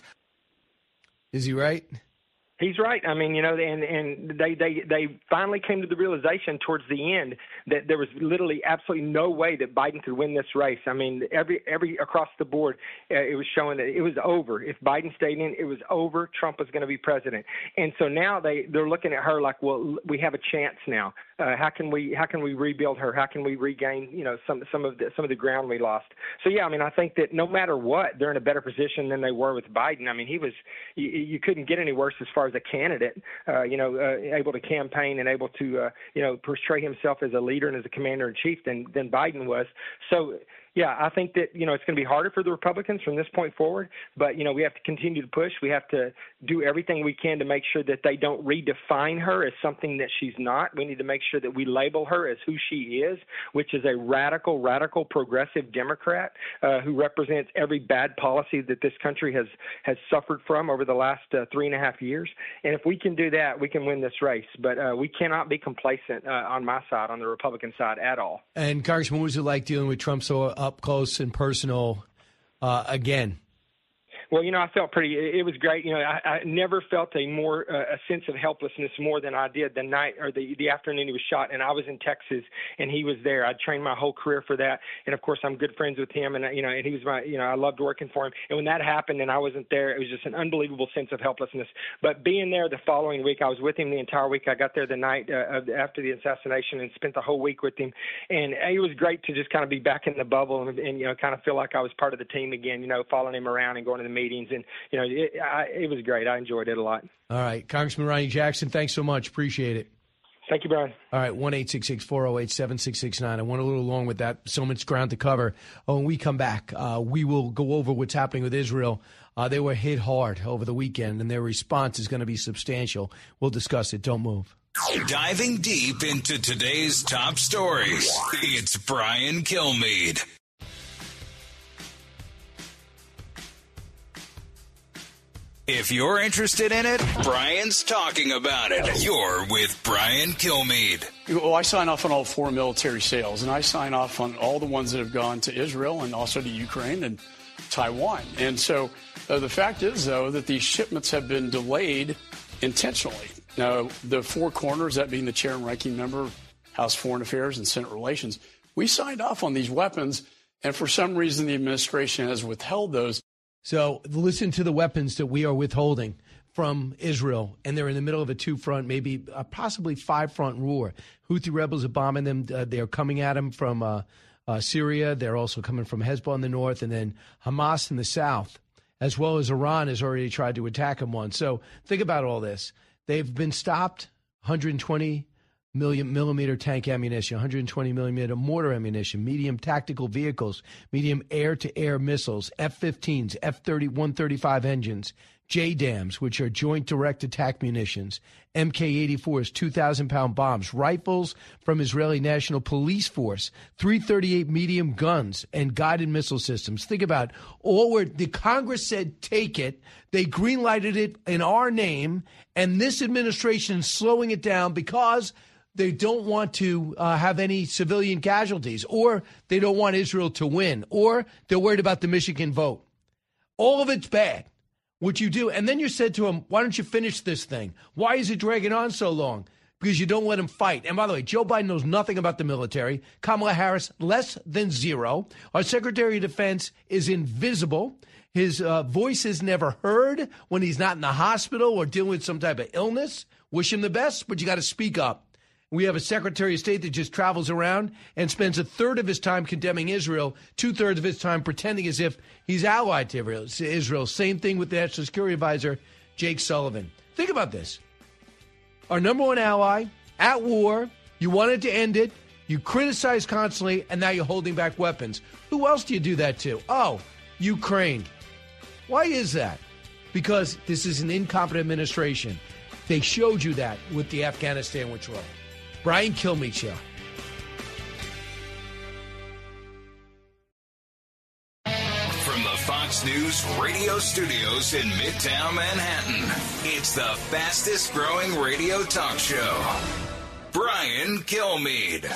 Is he right? He's right. I mean, and they finally came to the realization towards the end that there was literally absolutely no way that Biden could win this race. I mean, every across the board, it was showing that it was over. If Biden stayed in, it was over. Trump was going to be president. And so now they're looking at her like, well, we have a chance now. How can we rebuild her? How can we regain, some of the ground we lost? So yeah, I mean, I think that no matter what, they're in a better position than they were with Biden. I mean, you couldn't get any worse as far as a candidate, able to campaign and able to, portray himself as a leader and as a commander in chief than Biden was. So, yeah, I think that, it's going to be harder for the Republicans from this point forward, but, we have to continue to push. We have to do everything we can to make sure that they don't redefine her as something that she's not. We need to make sure that we label her as who she is, which is a radical, progressive Democrat who represents every bad policy that this country has suffered from over the last 3.5 years. And if we can do that, we can win this race. But we cannot be complacent on my side, on the Republican side at all. And Congressman, what was it like dealing with Trump so up close and personal again? Well, I felt it was great. I never felt a sense of helplessness more than I did the night or the afternoon he was shot. And I was in Texas and he was there. I trained my whole career for that. And of course, I'm good friends with him. And, and he was I loved working for him. And when that happened and I wasn't there, it was just an unbelievable sense of helplessness. But being there the following week, I was with him the entire week. I got there the night after the assassination and spent the whole week with him. And it was great to just kind of be back in the bubble and kind of feel like I was part of the team again, following him around and going to the meetings. And, it was great. I enjoyed it a lot. All right. Congressman Ronny Jackson, thanks so much. Appreciate it. Thank you, Brian. All right. 1-866-408-7669. I went a little long with that. So much ground to cover. When we come back, we will go over what's happening with Israel. They were hit hard over the weekend, and their response is going to be substantial. We'll discuss it. Don't move. Diving deep into today's top stories, it's Brian Kilmeade. If you're interested in it, Brian's talking about it. You're with Brian Kilmeade. Well, I sign off on all foreign military sales, and I sign off on all the ones that have gone to Israel and also to Ukraine and Taiwan. And so the fact is, though, that these shipments have been delayed intentionally. Now, the four corners, that being the chair and ranking member, House Foreign Affairs and Senate Relations, we signed off on these weapons, and for some reason the administration has withheld those. So listen to the weapons that we are withholding from Israel, and they're in the middle of a two-front, maybe possibly five-front war. Houthi rebels are bombing them. They're coming at them from Syria. They're also coming from Hezbollah in the north, and then Hamas in the south, as well as Iran has already tried to attack them once. So think about all this. They've been stopped, 120 millimeter tank ammunition, 120 millimeter mortar ammunition, medium tactical vehicles, medium air-to-air missiles, F-15s, F-135 engines, JDAMs, which are joint direct attack munitions, MK-84s, 2,000-pound bombs, rifles from Israeli National Police Force, 338 medium guns, and guided missile systems. Think about the Congress said take it. They greenlighted it in our name, and this administration is slowing it down because they don't want to have any civilian casualties, or they don't want Israel to win, or they're worried about the Michigan vote. All of it's bad, what you do. And then you said to them, why don't you finish this thing? Why is it dragging on so long? Because you don't let them fight. And by the way, Joe Biden knows nothing about the military. Kamala Harris, less than zero. Our Secretary of Defense is invisible. His voice is never heard when he's not in the hospital or dealing with some type of illness. Wish him the best, but you got to speak up. We have a Secretary of State that just travels around and spends a third of his time condemning Israel, two-thirds of his time pretending as if he's allied to Israel. Same thing with the National Security Advisor, Jake Sullivan. Think about this. Our number one ally, at war, you wanted to end it, you criticize constantly, and now you're holding back weapons. Who else do you do that to? Oh, Ukraine. Why is that? Because this is an incompetent administration. They showed you that with the Afghanistan withdrawal. Brian Kilmeade Show. From the Fox News radio studios in Midtown Manhattan, it's the fastest growing radio talk show. Brian Kilmeade.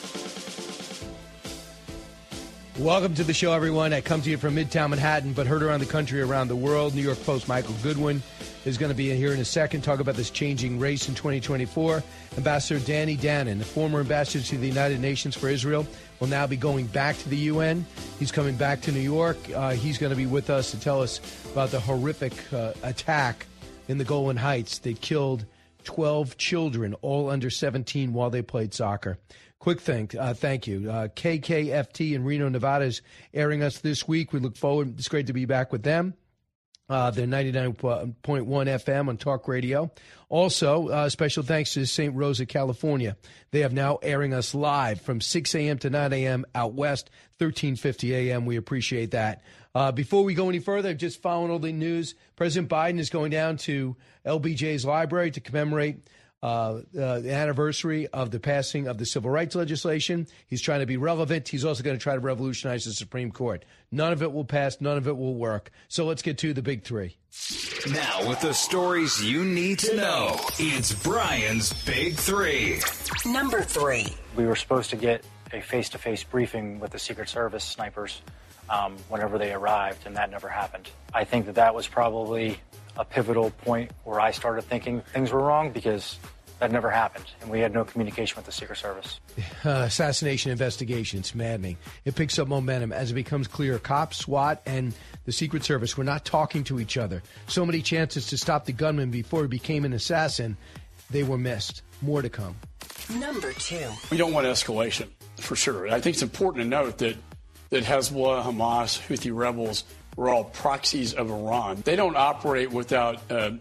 Welcome to the show, everyone. I come to you from Midtown Manhattan, but heard around the country, around the world. New York Post Michael Goodwin is going to be here in a second, talk about this changing race in 2024. Ambassador Danny Danon, the former ambassador to the United Nations for Israel, will now be going back to the UN. He's coming back to New York. He's going to be with us to tell us about the horrific attack in the Golan Heights that killed 12 children, all under 17, while they played soccer. Quick thing, thank you. KKFT in Reno, Nevada is airing us this week. We look forward. It's great to be back with them. They're 99.1 FM on talk radio. Also, special thanks to St. Rosa, California. They have now airing us live from 6 a.m. to 9 a.m. out west, 1350 a.m. We appreciate that. Before we go any further, just following all the news, President Biden is going down to LBJ's library to commemorate the anniversary of the passing of the civil rights legislation. He's trying to be relevant. He's also going to try to revolutionize the Supreme Court. None of it will pass. None of it will work. So let's get to the big three. Now with the stories you need to know, it's Brian's Big Three. Number 3. We were supposed to get a face-to-face briefing with the Secret Service snipers whenever they arrived, and that never happened. I think that was probably a pivotal point where I started thinking things were wrong, because that never happened, and we had no communication with the Secret Service. Assassination investigation, it's maddening. It picks up momentum as it becomes clear cops, SWAT, and the Secret Service were not talking to each other. So many chances to stop the gunman before he became an assassin. They were missed. More to come. Number 2. We don't want escalation, for sure. I think it's important to note that Hezbollah, Hamas, Houthi rebels were all proxies of Iran. They don't operate without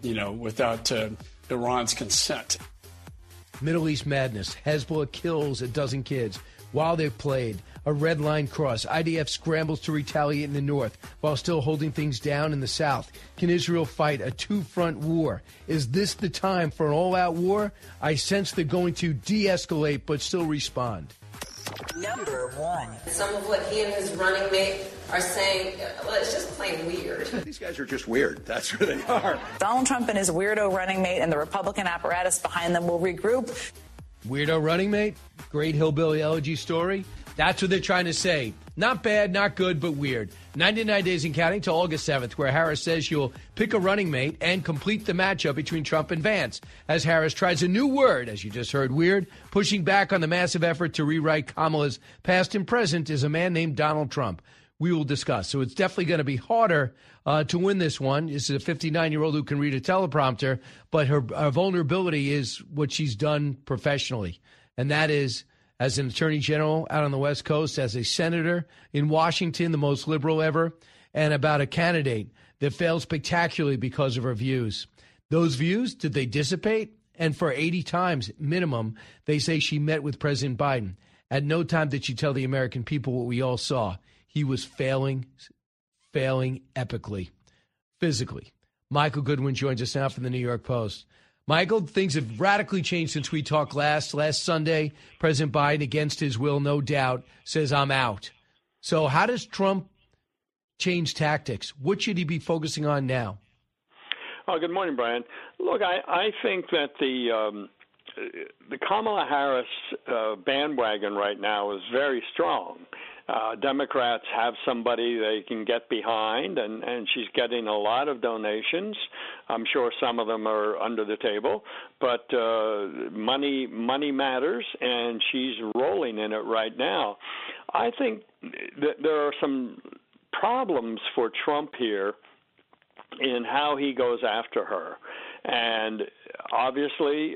Iran's consent. Middle East madness. Hezbollah kills a dozen kids while they've played. a red line crossed. IDF scrambles to retaliate in the north while still holding things down in the south. Can Israel fight a two-front war? Is this the time for an all-out war? I sense they're going to de-escalate but still respond. Number 1. Some of what he and his running mate are saying, well, it's just plain weird. These guys are just weird. That's who they are. Donald Trump and his weirdo running mate and the Republican apparatus behind them will regroup. Weirdo running mate? Great hillbilly elegy story? That's what they're trying to say. Not bad, not good, but weird. 99 days and counting till August 7th, where Harris says she'll pick a running mate and complete the matchup between Trump and Vance, as Harris tries a new word, as you just heard, weird, pushing back on the massive effort to rewrite Kamala's past and present is a man named Donald Trump. We will discuss. So it's definitely going to be harder to win this one. This is a 59-year-old who can read a teleprompter, but her vulnerability is what she's done professionally, and that is as an attorney general out on the West Coast, as a senator in Washington, the most liberal ever, and about a candidate that failed spectacularly because of her views. Those views, did they dissipate? And for 80 times minimum, they say she met with President Biden. At no time did she tell the American people what we all saw. He was failing epically, physically. Michael Goodwin joins us now from the New York Post. Michael, things have radically changed since we talked last Sunday. President Biden, against his will, no doubt, says, I'm out. So how does Trump change tactics? What should he be focusing on now? Oh, good morning, Brian. Look, I think that the Kamala Harris bandwagon right now is very strong. Democrats have somebody they can get behind, and she's getting a lot of donations. I'm sure some of them are under the table, but money matters, and she's rolling in it right now. I think that there are some problems for Trump here in how he goes after her. And obviously,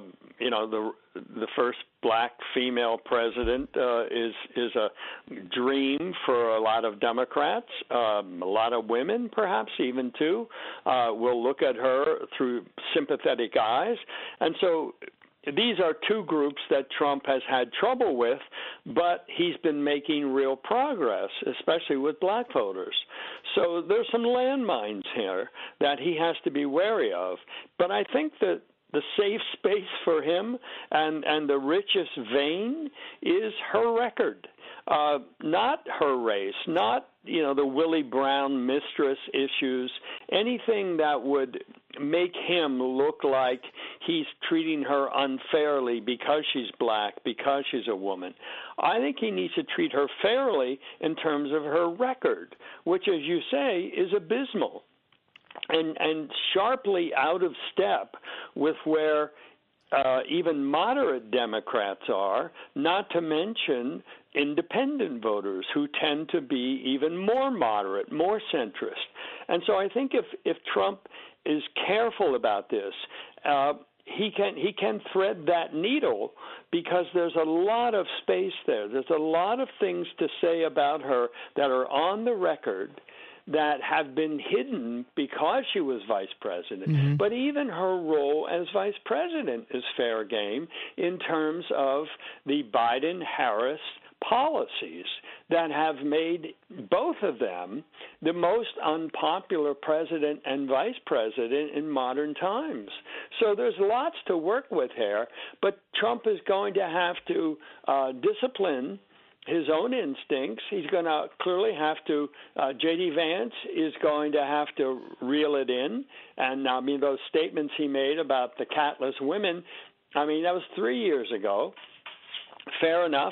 the first black female president is a dream for a lot of Democrats. A lot of women, perhaps even too, will look at her through sympathetic eyes. And so these are two groups that Trump has had trouble with, but he's been making real progress, especially with black voters. So there's some landmines here that he has to be wary of. But I think that the safe space for him and the richest vein is her record, not her race, not the Willie Brown mistress issues, anything that would make him look like he's treating her unfairly because she's black, because she's a woman. I think he needs to treat her fairly in terms of her record, which, as you say, is abysmal and sharply out of step with where even moderate Democrats are, not to mention independent voters who tend to be even more moderate, more centrist. And so I think if Trump is careful about this, he can thread that needle because there's a lot of space there. There's a lot of things to say about her that are on the record that have been hidden because she was vice president. Mm-hmm. But even her role as vice president is fair game in terms of the Biden-Harris policies that have made both of them the most unpopular president and vice president in modern times. So there's lots to work with here, but Trump is going to have to discipline his own instincts. He's going to clearly have to, J.D. Vance is going to have to reel it in. And, I mean, those statements he made about the catless women, I mean, that was 3 years ago. Fair enough,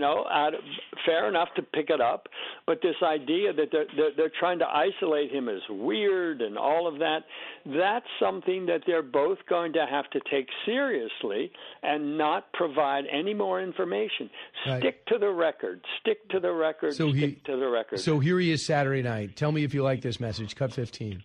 fair enough to pick it up. But this idea that they're trying to isolate him as weird and all of that, that's something that they're both going to have to take seriously and not provide any more information. Right. Stick to the record. Stick to the record. So stick to the record. So here he is Saturday night. Tell me if you like this message. Cut 15.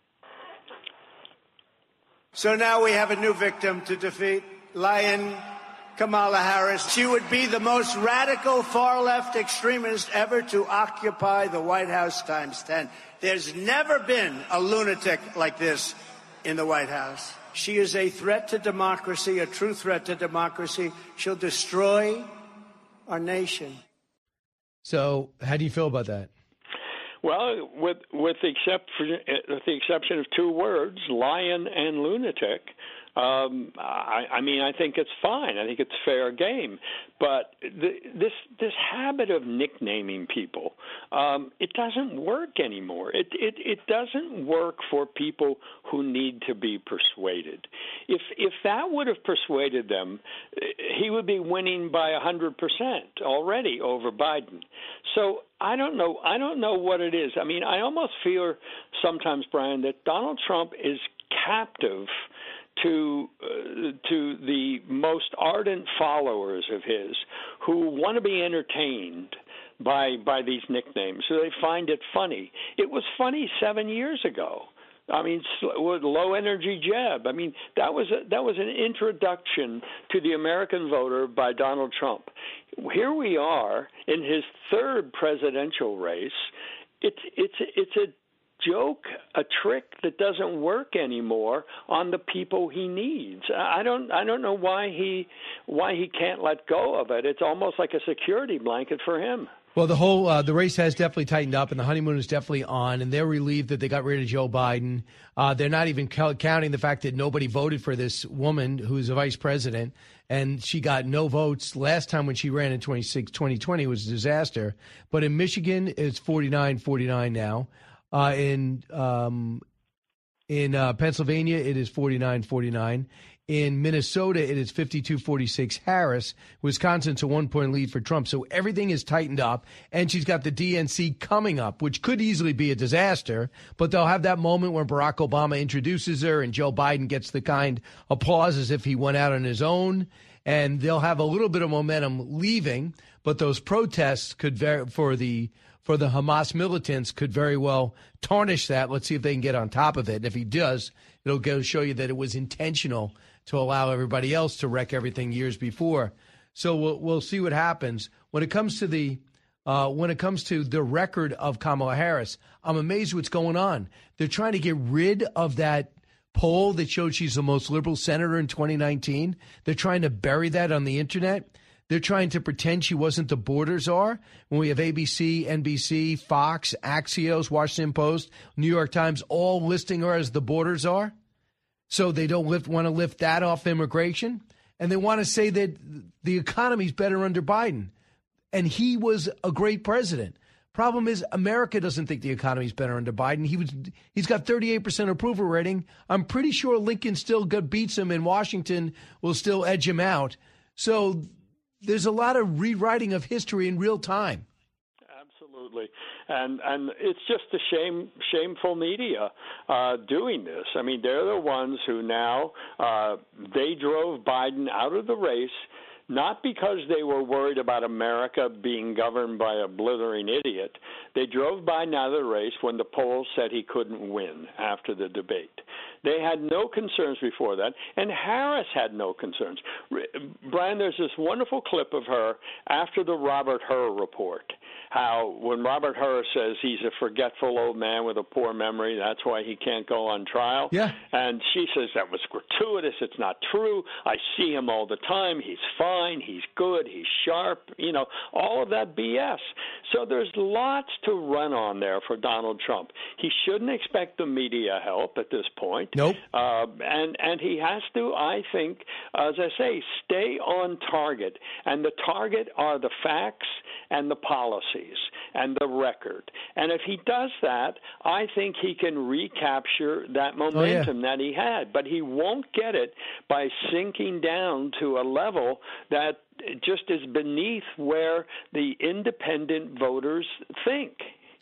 So now we have a new victim to defeat. Lion Kamala Harris. She would be the most radical far-left extremist ever to occupy the White House times 10. There's never been a lunatic like this in the White House. She is a threat to democracy, a true threat to democracy. She'll destroy our nation. So how do you feel about that? Well, with the exception of two words, lion and lunatic, I mean, I think it's fine. I think it's fair game. But this habit of nicknaming people, it doesn't work anymore. It doesn't work for people who need to be persuaded. If that would have persuaded them, he would be winning by 100% already over Biden. So I don't know what it is. I mean, I almost feel sometimes, Brian, that Donald Trump is captive to the most ardent followers of his who want to be entertained by these nicknames. So they find it funny. It was funny 7 years ago. I mean, with low energy Jeb. I mean, that was an introduction to the American voter by Donald Trump. Here we are in his third presidential race. It's a joke, a trick that doesn't work anymore on the people he needs. I don't know why he can't let go of it. It's almost like a security blanket for him. Well, the race has definitely tightened up, and the honeymoon is definitely on, and they're relieved that they got rid of Joe Biden. They're not even counting the fact that nobody voted for this woman who's a vice president, and she got no votes last time when she ran in 2020 was a disaster. But in Michigan, it's 49-49 now. In Pennsylvania, it is 49-49. In Minnesota, it is 52-46 Harris. Wisconsin's a 1-point lead for Trump. So everything is tightened up, and she's got the DNC coming up, which could easily be a disaster. But they'll have that moment when Barack Obama introduces her and Joe Biden gets the kind applause as if he went out on his own. And they'll have a little bit of momentum leaving, but those protests could for the Hamas militants could very well tarnish that. Let's see if they can get on top of it. And if he does, it'll go show you that it was intentional to allow everybody else to wreck everything years before. So we'll see what happens when it comes to the record of Kamala Harris. I'm amazed what's going on. They're trying to get rid of that poll that showed she's the most liberal senator in 2019. They're trying to bury that on the internet. They're trying to pretend she wasn't the borders are when we have ABC, NBC, Fox, Axios, Washington Post, New York Times all listing her as the borders are. So they don't want to lift that off immigration. And they want to say that the economy's better under Biden. And he was a great president. Problem is, America doesn't think the economy's better under Biden. He's got 38% approval rating. I'm pretty sure Lincoln still beats him and Washington will still edge him out. So there's a lot of rewriting of history in real time. Absolutely. And it's just a shameful media doing this. I mean, they're the ones who now they drove Biden out of the race, not because they were worried about America being governed by a blithering idiot. They drove Biden out of the race when the polls said he couldn't win after the debate. They had no concerns before that, and Harris had no concerns. Brian, there's this wonderful clip of her after the Robert Hur report, how when Robert Hur says he's a forgetful old man with a poor memory, that's why he can't go on trial. Yeah. And she says that was gratuitous. It's not true. I see him all the time. He's fine. He's good. He's sharp. You know, all of that BS. So there's lots to run on there for Donald Trump. He shouldn't expect the media help at this point. Nope. And he has to, I think, as I say, stay on target. And the target are the facts and the policies and the record. And if he does that, I think he can recapture that momentum that he had. But he won't get it by sinking down to a level that just is beneath where the independent voters think.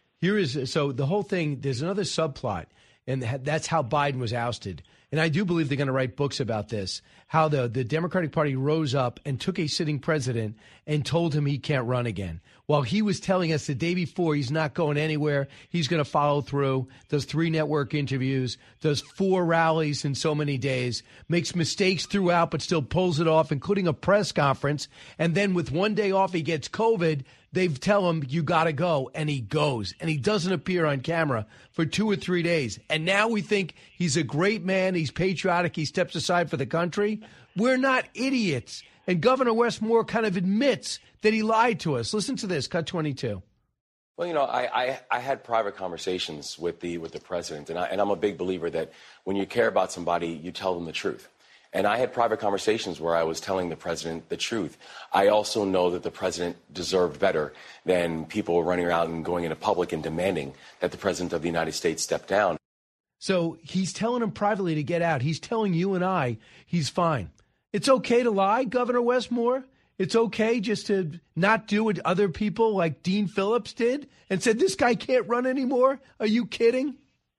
So the whole thing, there's another subplot, and that's how Biden was ousted. And I do believe they're going to write books about this, how the Democratic Party rose up and took a sitting president and told him he can't run again. While he was telling us the day before he's not going anywhere, he's going to follow through, does 3 network interviews, does 4 rallies in so many days, makes mistakes throughout but still pulls it off, including a press conference. And then with 1 day off, he gets COVID. They tell him, you got to go, and he goes. And he doesn't appear on camera for 2 or 3 days. And now we think he's a great man, he's patriotic, he steps aside for the country. We're not idiots. And Governor Wes Moore kind of admits that he lied to us. Listen to this, cut 22. Well, you know, I had private conversations with the president, and I'm a big believer that when you care about somebody, you tell them the truth. And I had private conversations where I was telling the president the truth. I also know that the president deserved better than people running around and going into public and demanding that the president of the United States step down. So he's telling him privately to get out. He's telling you and I he's fine. It's okay to lie, Governor Wes Moore? It's okay just to not do what other people like Dean Phillips did and said this guy can't run anymore? Are you kidding?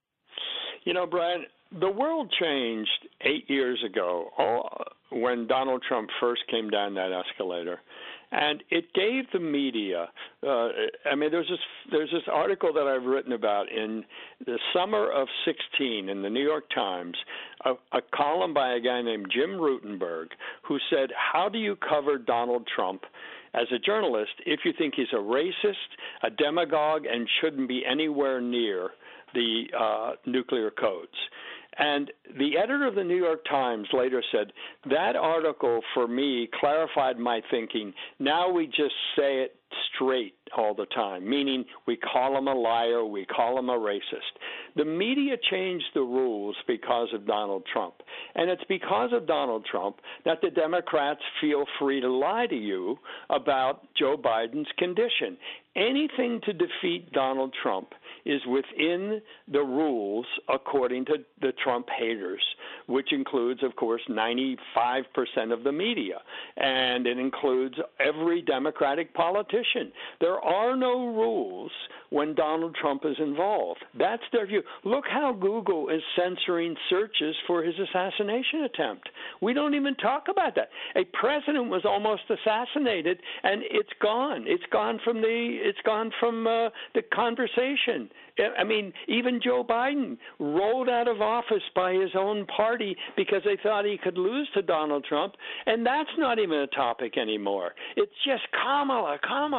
You know, Brian, the world changed 8 years ago when Donald Trump first came down that escalator. And it gave the media, there's this article that I've written about in the summer of 2016 in the New York Times, a column by a guy named Jim Rutenberg, who said, how do you cover Donald Trump as a journalist if you think he's a racist, a demagogue, and shouldn't be anywhere near the nuclear codes? And the editor of the New York Times later said, that article for me clarified my thinking. Now we just say it straight all the time, meaning we call him a liar, we call him a racist. The media changed the rules because of Donald Trump. And it's because of Donald Trump that the Democrats feel free to lie to you about Joe Biden's condition. Anything to defeat Donald Trump is within the rules according to the Trump haters, which includes, of course, 95% of the media, and it includes every Democratic politician. There are no rules when Donald Trump is involved. That's their view. Look how Google is censoring searches for his assassination attempt. We don't even talk about that. A president was almost assassinated, and it's gone. It's gone from the conversation. I mean, even Joe Biden rolled out of office by his own party because they thought he could lose to Donald Trump, and that's not even a topic anymore. It's just Kamala.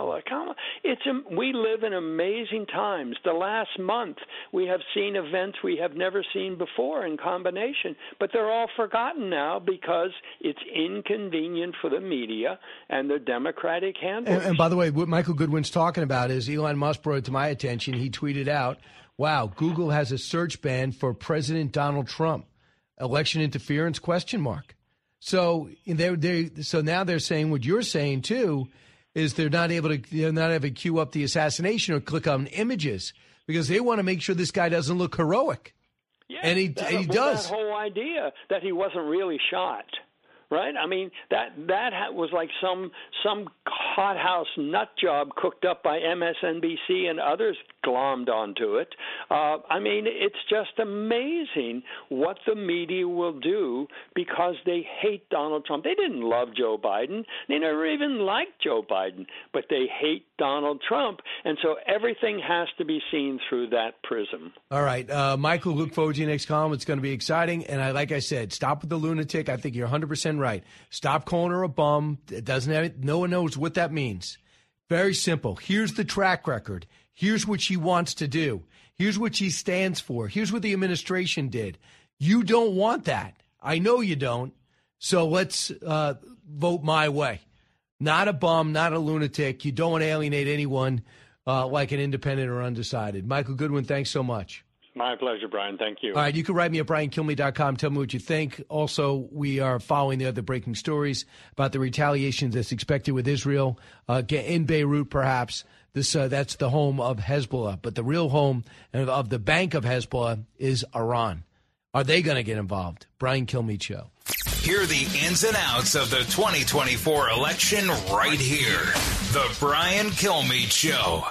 We live in amazing times. The last month, we have seen events we have never seen before in combination, but they're all forgotten now because it's inconvenient for the media and the Democratic handlers. And by the way, what Michael Goodwin's talking about is Elon Musk brought it to my attention. He tweeted out, wow, Google has a search ban for President Donald Trump. Election interference, ? So now they're saying what you're saying, too, is they're not able to queue up the assassination or click on images because they want to make sure this guy doesn't look heroic. Yeah, and he does. That whole idea that he wasn't really shot. Right? I mean, that was like some hothouse nut job cooked up by MSNBC and others glommed onto it. I mean, it's just amazing what the media will do because they hate Donald Trump. They didn't love Joe Biden. They never even liked Joe Biden, but they hate Donald Trump. And so everything has to be seen through that prism. All right. Michael, look forward to your next column. It's going to be exciting. And like I said, stop with the lunatic. I think you're 100% right. Stop calling her a bum. It doesn't have it. No one knows what that means. Very simple. Here's the track record. Here's what she wants to do. Here's what she stands for. Here's what the administration did. You don't want that. I know you don't. So let's vote my way. Not a bum, not a lunatic. You don't want to alienate anyone like an independent or undecided. Michael Goodwin, thanks so much. My pleasure, Brian. Thank you. All right, you can write me at BrianKilmeade.com. Tell me what you think. Also, we are following the other breaking stories about the retaliation that's expected with Israel in Beirut, perhaps. That's the home of Hezbollah. But the real home of the bank of Hezbollah is Iran. Are they going to get involved? Brian Kilmeade Show. Hear the ins and outs of the 2024 election right here. The Brian Kilmeade Show.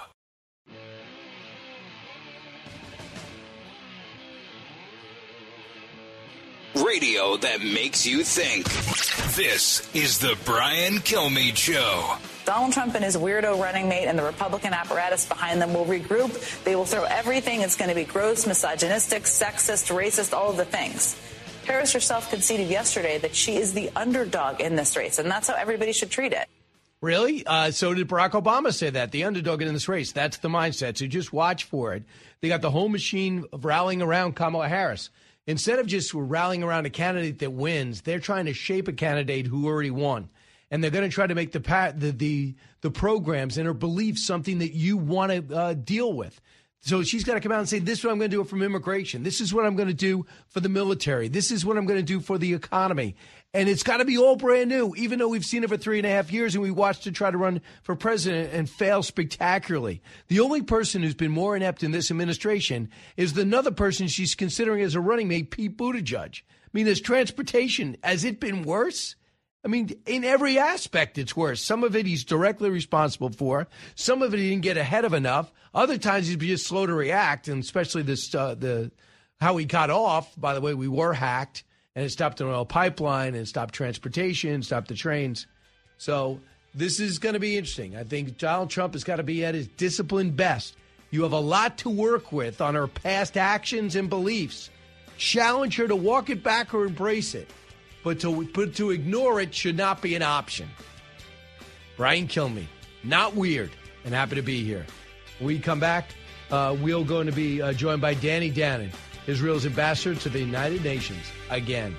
Radio that makes you think. This is the Brian Kilmeade Show. Donald Trump and his weirdo running mate and the Republican apparatus behind them will regroup. They will throw everything. It's going to be gross, misogynistic, sexist, racist, all of the things. Harris herself conceded yesterday that she is the underdog in this race, and that's how everybody should treat it. Really? So did Barack Obama say that, the underdog in this race. That's the mindset. So just watch for it. They got the whole machine of rallying around Kamala Harris. Instead of just rallying around a candidate that wins, they're trying to shape a candidate who already won. and they're going to try to make the programs and her beliefs something that you want to deal with. So she's got to come out and say, this is what I'm going to do from immigration. This is what I'm going to do for the military. This is what I'm going to do for the economy. And it's got to be all brand new, even though we've seen it for 3.5 years and we watched her try to run for president and fail spectacularly. The only person who's been more inept in this administration is another person she's considering as a running mate, Pete Buttigieg. I mean, there's transportation. Has it been worse? I mean, in every aspect, it's worse. Some of it he's directly responsible for. Some of it he didn't get ahead of enough. Other times he's just slow to react, and especially this how he got off. By the way, we were hacked, and it stopped an oil pipeline, and stopped transportation, stopped the trains. So this is going to be interesting. I think Donald Trump has got to be at his disciplined best. You have a lot to work with on her past actions and beliefs. Challenge her to walk it back or embrace it. But to ignore it should not be an option. Brian Kilmeade, not weird, and happy to be here. When we come back, we're going to be joined by Danny Danon, Israel's ambassador to the United Nations, again.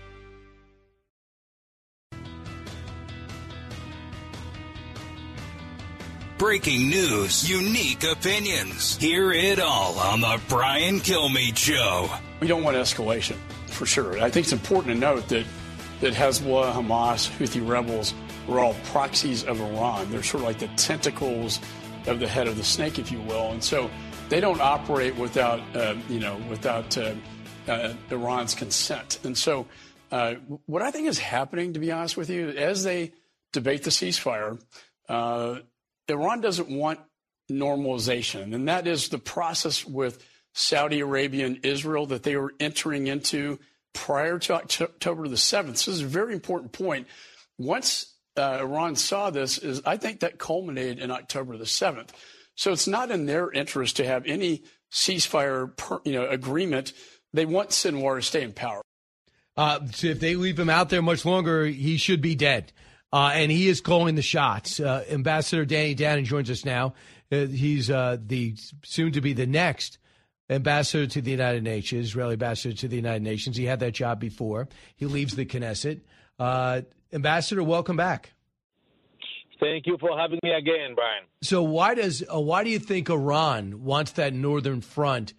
Breaking news, unique opinions. Hear it all on the Brian Kilmeade Show. We don't want escalation, for sure. I think it's important to note that Hezbollah, Hamas, Houthi rebels were all proxies of Iran. They're sort of like the tentacles of the head of the snake, if you will. And so they don't operate without Iran's consent. And so what I think is happening, to be honest with you, as they debate the ceasefire, Iran doesn't want normalization. And that is the process with Saudi Arabia and Israel that they were entering into prior to October the 7th. This is a very important point. Once Iran saw this, I think that culminated in October the 7th. So it's not in their interest to have any ceasefire agreement. They want Sinwar to stay in power. So if they leave him out there much longer, he should be dead. And he is calling the shots. Ambassador Danny Danon joins us now. He's the soon to be the next ambassador to the United Nations, Israeli ambassador to the United Nations. He had that job before. He leaves the Knesset. Ambassador, welcome back. Thank you for having me again, Brian. So why do you think Iran wants that northern front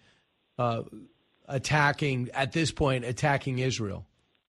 attacking Israel?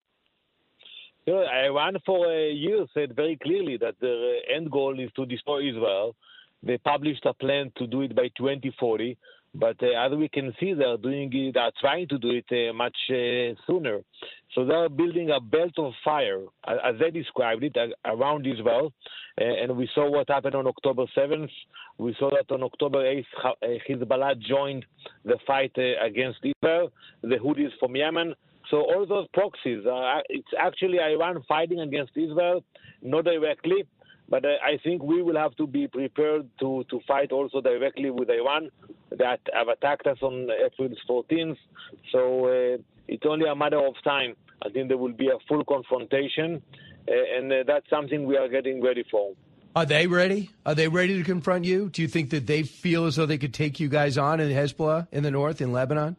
You know, Iran for years said very clearly that their end goal is to destroy Israel. They published a plan to do it by 2040. But as we can see, they are trying to do it much sooner. So they are building a belt of fire, as they described it, around Israel. And we saw what happened on October 7th. We saw that on October 8th, Hezbollah joined the fight against Israel, the Houthis from Yemen. So all those proxies, it's actually Iran fighting against Israel, not directly. But I think we will have to be prepared to fight also directly with Iran that have attacked us on April 14th. So it's only a matter of time. I think there will be a full confrontation, and that's something we are getting ready for. Are they ready? Are they ready to confront you? Do you think that they feel as though they could take you guys on in Hezbollah in the north, in Lebanon?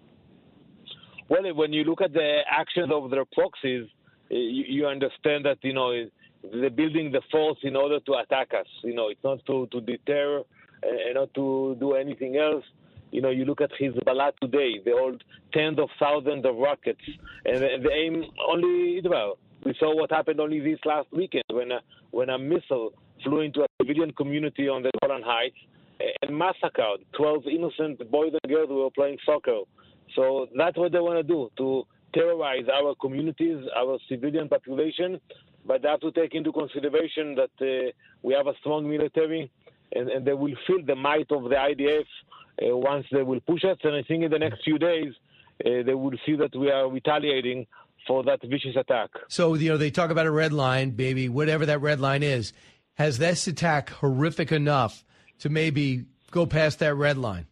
Well, when you look at the actions of their proxies, you understand that, they're building the force in order to attack us. It's not to deter and not to do anything else. You look at Hezbollah today, they hold tens of thousands of rockets, and they aim only Israel. We saw what happened only this last weekend when a missile flew into a civilian community on the Golan Heights and massacred 12 innocent boys and girls who were playing soccer. So that's what they want to do, to terrorize our communities, our civilian population. But they have to take into consideration that we have a strong military, and they will feel the might of the IDF once they will push us. And I think in the next few days, they will see that we are retaliating for that vicious attack. So, they talk about a red line, baby, whatever that red line is. Has this attack horrific enough to maybe go past that red line?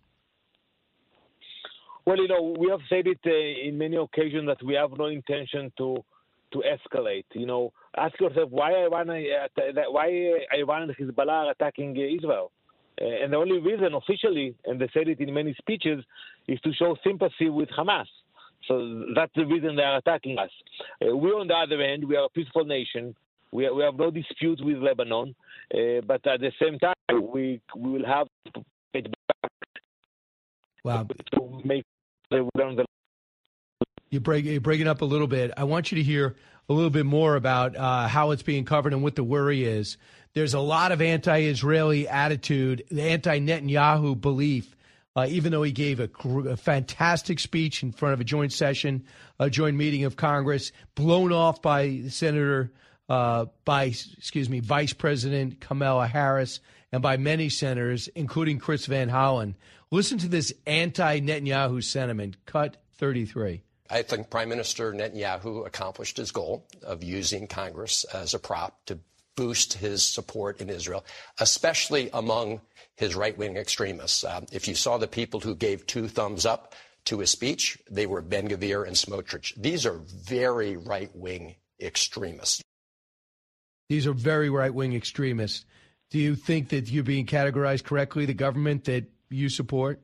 Well, we have said it in many occasions that we have no intention to escalate. Ask yourself why Iran and Hezbollah are attacking Israel. And the only reason officially, and they said it in many speeches, is to show sympathy with Hamas. So that's the reason they are attacking us. We, on the other hand, we are a peaceful nation. We have no dispute with Lebanon, but at the same time, we will have to get back to make the. You're breaking up a little bit. I want you to hear a little bit more about how it's being covered and what the worry is. There's a lot of anti-Israeli attitude, the anti-Netanyahu belief, even though he gave a fantastic speech in front of a joint session, a joint meeting of Congress, blown off by Vice President Kamala Harris and by many senators, including Chris Van Hollen. Listen to this anti-Netanyahu sentiment, cut 33. I think Prime Minister Netanyahu accomplished his goal of using Congress as a prop to boost his support in Israel, especially among his right-wing extremists. If you saw the people who gave 2 thumbs up to his speech, they were Ben-Gvir and Smotrich. These are very right-wing extremists. These are very right-wing extremists. Do you think that you're being categorized correctly, the government that you support?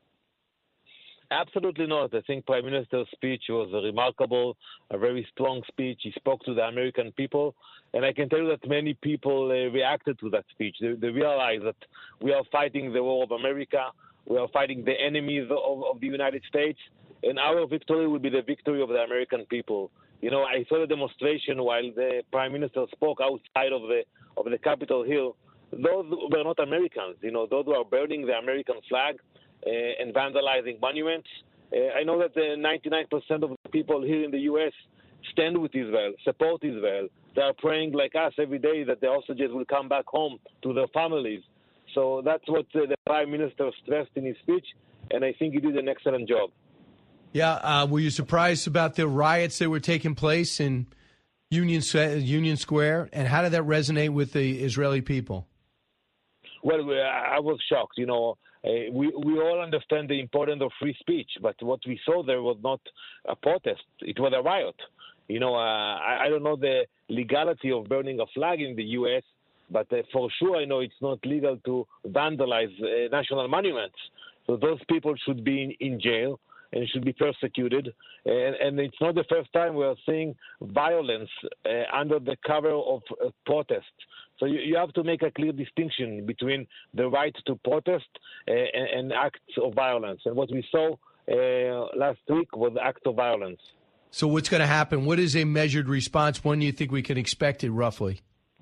Absolutely not. I think Prime Minister's speech was remarkable, a very strong speech. He spoke to the American people, and I can tell you that many people reacted to that speech. They realized that we are fighting the war of America, we are fighting the enemies of the United States, and our victory will be the victory of the American people. You know, I saw the demonstration while the Prime Minister spoke outside of the Capitol Hill. Those were not Americans. You know, those were burning the American flag and vandalizing monuments. I know that 99% of the people here in the U.S. stand with Israel, support Israel. They are praying like us every day that the hostages will come back home to their families. So that's what the Prime Minister stressed in his speech, and I think he did an excellent job. Yeah, were you surprised about the riots that were taking place in Union Square, and how did that resonate with the Israeli people? Well, I was shocked. You know, we all understand the importance of free speech, but what we saw there was not a protest. It was a riot. You know, I don't know the legality of burning a flag in the U.S., but for sure I know it's not legal to vandalize national monuments. So those people should be in jail and should be persecuted. And it's not the first time we are seeing violence under the cover of protest. So you have to make a clear distinction between the right to protest and acts of violence. And what we saw last week was acts of violence. So what's going to happen? What is a measured response? When do you think we can expect it, roughly?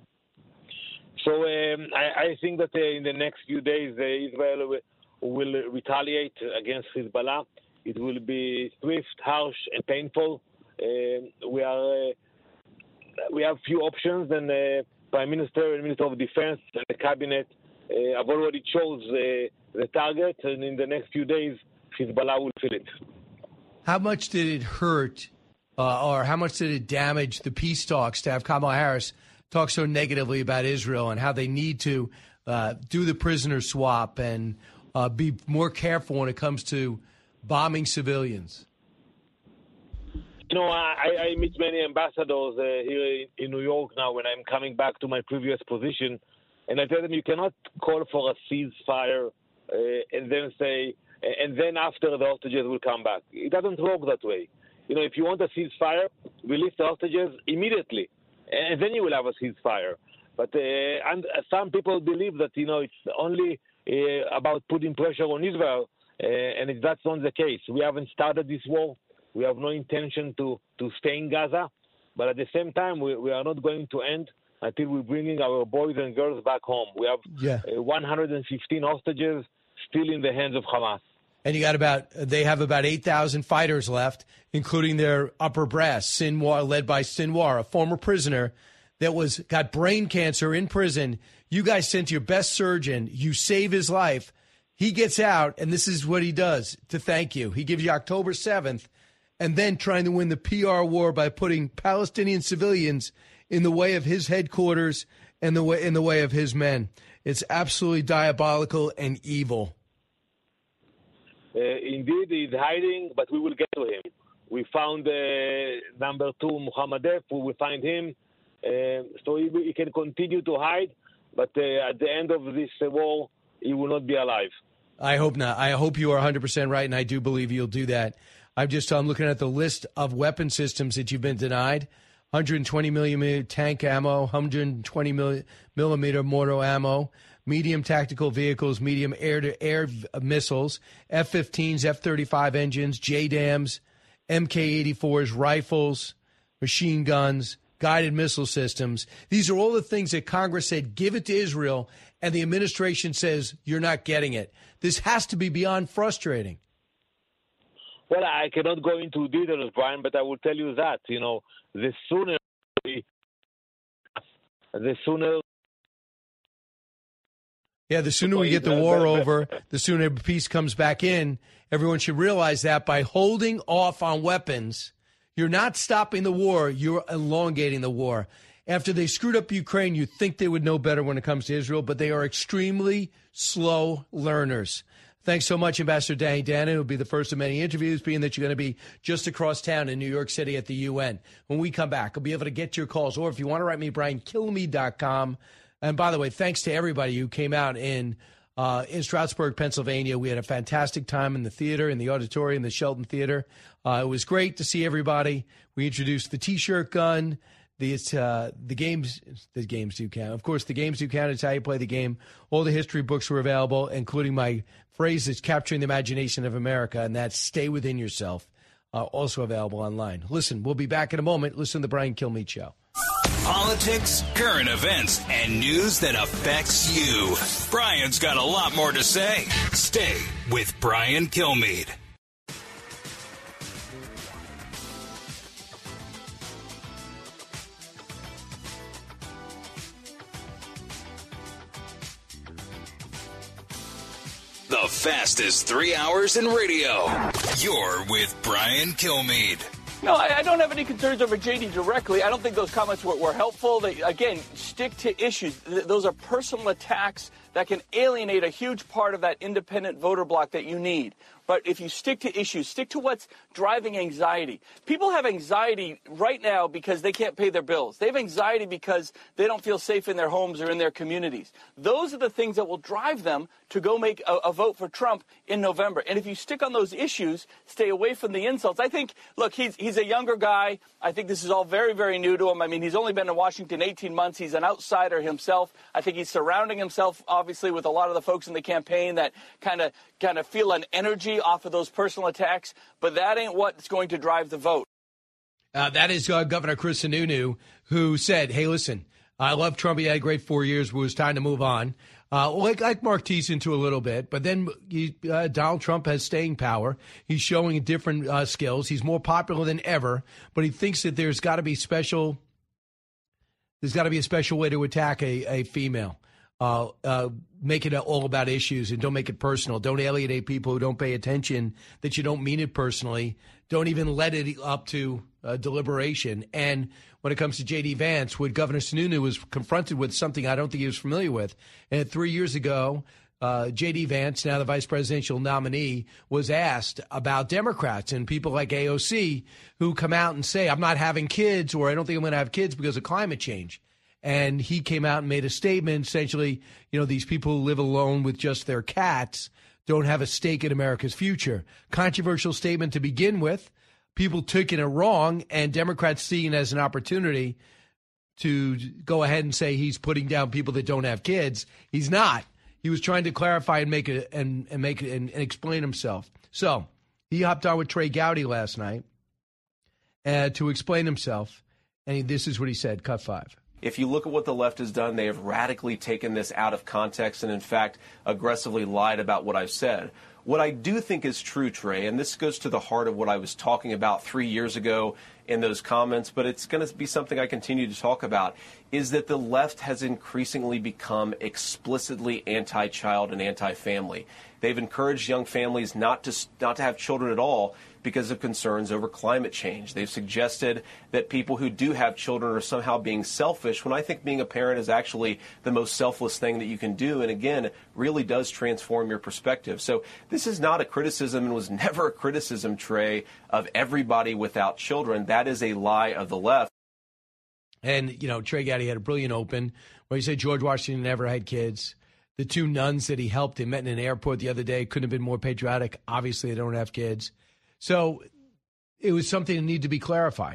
So I think that in the next few days, Israel will retaliate against Hezbollah. It will be swift, harsh, and painful. We have few options, and Prime Minister and Minister of Defense and the Cabinet have already chose the target, and in the next few days, Hezbollah will feel it. How much did it hurt, or how much did it damage the peace talks to have Kamala Harris talk so negatively about Israel and how they need to do the prisoner swap and be more careful when it comes to bombing civilians? You know, I meet many ambassadors here in New York now when I'm coming back to my previous position, and I tell them you cannot call for a ceasefire and then after the hostages will come back. It doesn't work that way. You know, if you want a ceasefire, release the hostages immediately, and then you will have a ceasefire. But and some people believe that, you know, it's only about putting pressure on Israel, and that's not the case. We haven't started this war. We have no intention to stay in Gaza. But at the same time, we are not going to end until we're bringing our boys and girls back home. We have 115 hostages still in the hands of Hamas. And they have about 8,000 fighters left, including their upper brass, Sinwar, led by Sinwar, a former prisoner that got brain cancer in prison. You guys sent your best surgeon. You save his life. He gets out, and this is what he does to thank you. He gives you October 7th, and then trying to win the PR war by putting Palestinian civilians in the way of his headquarters and in the way of his men. It's absolutely diabolical and evil. Indeed, he's hiding, but we will get to him. We found number 2, Mohammed F. We will find him. So he can continue to hide, but at the end of this war, he will not be alive. I hope not. I hope you are 100% right, and I do believe you'll do that. I'm looking at the list of weapon systems that you've been denied. 120 millimeter tank ammo, 120 millimeter mortar ammo, medium tactical vehicles, medium air-to-air missiles, F-15s, F-35 engines, JDAMs, MK-84s, rifles, machine guns, guided missile systems. These are all the things that Congress said, give it to Israel, and the administration says, you're not getting it. This has to be beyond frustrating. Well, I cannot go into details, Brian, but I will tell you that, the sooner. Yeah, the sooner we get the war over, the sooner peace comes back in. Everyone should realize that by holding off on weapons, you're not stopping the war, you're elongating the war. After they screwed up Ukraine, you'd think they would know better when it comes to Israel, but they are extremely slow learners. Thanks so much, Ambassador Danny Danon. It'll be the first of many interviews, being that you're going to be just across town in New York City at the UN. When we come back, I'll be able to get your calls. Or if you want to write me, BrianKilme.com. And by the way, thanks to everybody who came out in Stroudsburg, Pennsylvania. We had a fantastic time in the theater, in the auditorium, the Shelton Theater. It was great to see everybody. We introduced the T-shirt gun. The games do count. Of course, the games do count. It's how you play the game. All the history books were available, including my phrase that's capturing the imagination of America, and that's stay within yourself, also available online. Listen, we'll be back in a moment. Listen to the Brian Kilmeade Show. Politics, current events, and news that affects you. Brian's got a lot more to say. Stay with Brian Kilmeade. The fastest 3 hours in radio. You're with Brian Kilmeade. No, I don't have any concerns over JD directly. I don't think those comments were helpful. They, again, stick to issues. Those are personal attacks that can alienate a huge part of that independent voter bloc that you need. But if you stick to issues, stick to what's driving anxiety. People have anxiety right now because they can't pay their bills. They have anxiety because they don't feel safe in their homes or in their communities. Those are the things that will drive them to go make a vote for Trump in November. And if you stick on those issues, stay away from the insults. I think, look, he's a younger guy. I think this is all very, very new to him. I mean, he's only been in Washington 18 months. He's an outsider himself. I think he's surrounding himself, obviously, with a lot of the folks in the campaign that kind of feel an energy off of those personal attacks, but that ain't what's going to drive the vote. That is Governor Chris Sununu, who said, hey, listen, I love Trump. He had a great 4 years. It was time to move on. Like Mark Thiessen to a little bit, but then Donald Trump has staying power. He's showing different skills. He's more popular than ever, but he thinks that there's got to be a special way to attack a female. Make it all about issues and don't make it personal. Don't alienate people who don't pay attention that you don't mean it personally. Don't even let it up to deliberation. And when it comes to J.D. Vance, what Governor Sununu was confronted with something I don't think he was familiar with. And 3 years ago, J.D. Vance, now the vice presidential nominee, was asked about Democrats and people like AOC who come out and say, I'm not having kids, or I don't think I'm going to have kids because of climate change. And he came out and made a statement, essentially, these people who live alone with just their cats don't have a stake in America's future. Controversial statement to begin with. People taking it wrong, and Democrats seeing it as an opportunity to go ahead and say he's putting down people that don't have kids. He's not. He was trying to clarify and make it and explain himself. So he hopped on with Trey Gowdy last night to explain himself, and this is what he said. Cut 5. If you look at what the left has done, they have radically taken this out of context and, in fact, aggressively lied about what I've said. What I do think is true, Trey, and this goes to the heart of what I was talking about 3 years ago in those comments, but it's going to be something I continue to talk about, is that the left has increasingly become explicitly anti-child and anti-family. They've encouraged young families not to have children at all because of concerns over climate change. They've suggested that people who do have children are somehow being selfish, when I think being a parent is actually the most selfless thing that you can do, and again, really does transform your perspective. So this is not a criticism, and was never a criticism, Trey, of everybody without children. That is a lie of the left. And, Trey Gowdy had a brilliant open where he said George Washington never had kids. The two nuns that he helped met in an airport the other day couldn't have been more patriotic. Obviously, they don't have kids. So it was something that needed to be clarified.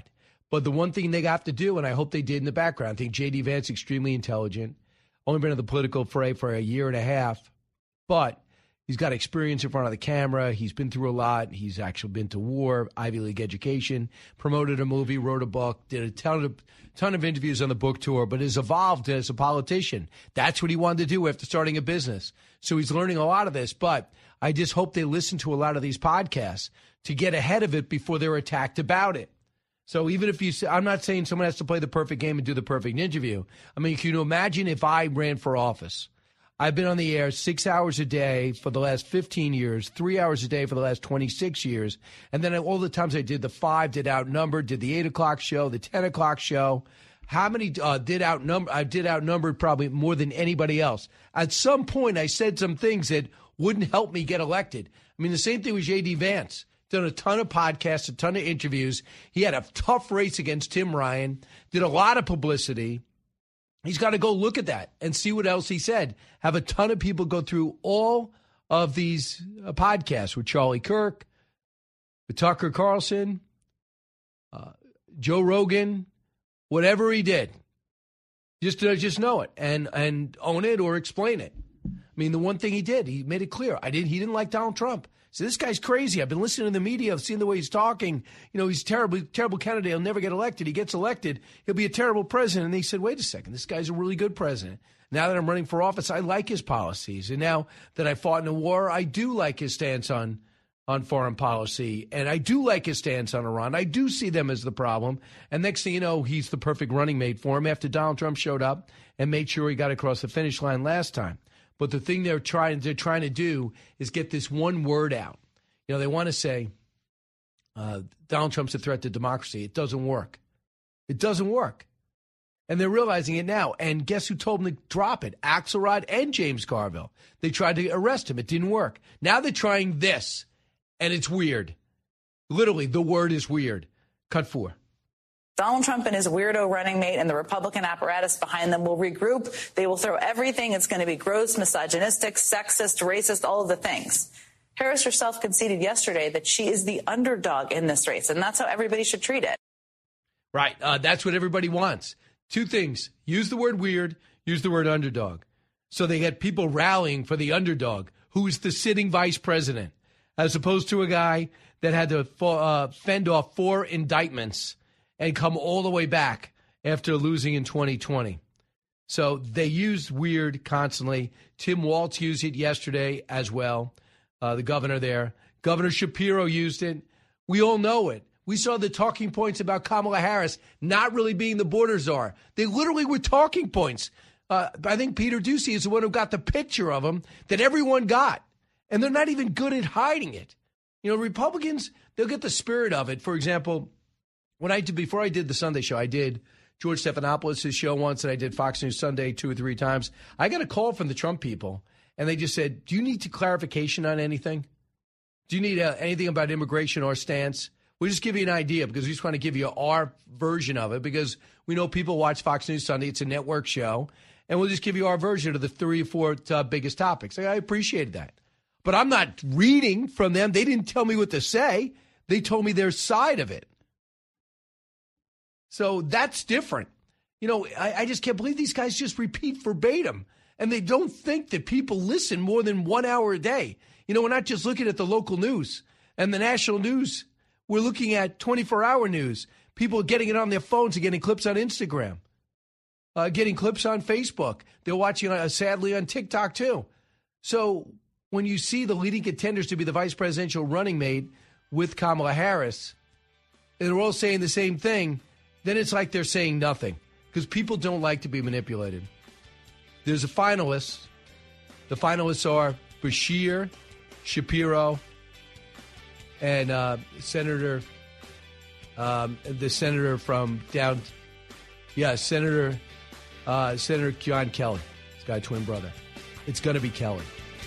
But the one thing they have to do, and I hope they did in the background, I think J.D. Vance extremely intelligent, only been in the political fray for a year and a half, but he's got experience in front of the camera. He's been through a lot. He's actually been to war, Ivy League education, promoted a movie, wrote a book, did a ton of interviews on the book tour, but has evolved as a politician. That's what he wanted to do after starting a business. So he's learning a lot of this, but I just hope they listen to a lot of these podcasts to get ahead of it before they're attacked about it. So even if you say, I'm not saying someone has to play the perfect game and do the perfect interview. I mean, can you imagine if I ran for office? I've been on the air 6 hours a day for the last 15 years, 3 hours a day for the last 26 years. And then all the times I did the 5, did Outnumbered, did the 8 o'clock show, the 10 o'clock show. How many did Outnumbered? I did Outnumbered probably more than anybody else. At some point, I said some things that wouldn't help me get elected. I mean, the same thing with J.D. Vance. Done a ton of podcasts, a ton of interviews. He had a tough race against Tim Ryan, did a lot of publicity. He's got to go look at that and see what else he said. Have a ton of people go through all of these podcasts with Charlie Kirk, with Tucker Carlson, Joe Rogan, whatever he did. Just know it and own it or explain it. I mean, the one thing he did, he made it clear. He didn't like Donald Trump. So this guy's crazy. I've been listening to the media. I've seen the way he's talking. You know, he's terrible candidate. He'll never get elected. He gets elected, he'll be a terrible president. And they said, wait a second, this guy's a really good president. Now that I'm running for office, I like his policies. And now that I fought in a war, I do like his stance on foreign policy. And I do like his stance on Iran. I do see them as the problem. And next thing you know, he's the perfect running mate for him after Donald Trump showed up and made sure he got across the finish line last time. But the thing they're trying to do is get this one word out. You know, they want to say Donald Trump's a threat to democracy. It doesn't work. It doesn't work. And they're realizing it now. And guess who told them to drop it? Axelrod and James Carville. They tried to arrest him. It didn't work. Now they're trying this, and it's weird. Literally, the word is weird. Cut 4. Donald Trump and his weirdo running mate and the Republican apparatus behind them will regroup. They will throw everything. It's going to be gross, misogynistic, sexist, racist, all of the things. Harris herself conceded yesterday that she is the underdog in this race, and that's how everybody should treat it. Right. That's what everybody wants. Two things. Use the word weird, use the word underdog. So they get people rallying for the underdog, who is the sitting vice president, as opposed to a guy that had to fend off 4 indictments and come all the way back after losing in 2020. So they used weird constantly. Tim Walz used it yesterday as well, the governor there. Governor Shapiro used it. We all know it. We saw the talking points about Kamala Harris not really being the border czar. They literally were talking points. I think Peter Doocy is the one who got the picture of them that everyone got. And they're not even good at hiding it. You know, Republicans, they'll get the spirit of it. For example, before I did the Sunday show, I did George Stephanopoulos' show once, and I did Fox News Sunday 2 or 3 times. I got a call from the Trump people, and they just said, do you need clarification on anything? Do you need anything about immigration or stance? We'll just give you an idea because we just want to give you our version of it because we know people watch Fox News Sunday. It's a network show, and we'll just give you our version of the 3 or 4 biggest topics. I appreciated that. But I'm not reading from them. They didn't tell me what to say. They told me their side of it. So that's different. You know, I just can't believe these guys just repeat verbatim. And they don't think that people listen more than 1 hour a day. You know, we're not just looking at the local news and the national news. We're looking at 24-hour news. People are getting it on their phones and getting clips on Instagram, getting clips on Facebook. They're watching, sadly, on TikTok, too. So when you see the leading contenders to be the vice presidential running mate with Kamala Harris, and they're all saying the same thing, then it's like they're saying nothing because people don't like to be manipulated. There's a finalist. The finalists are Bashir, Shapiro, and the senator from down, Senator John Kelly. This guy, twin brother. It's going to be Kelly.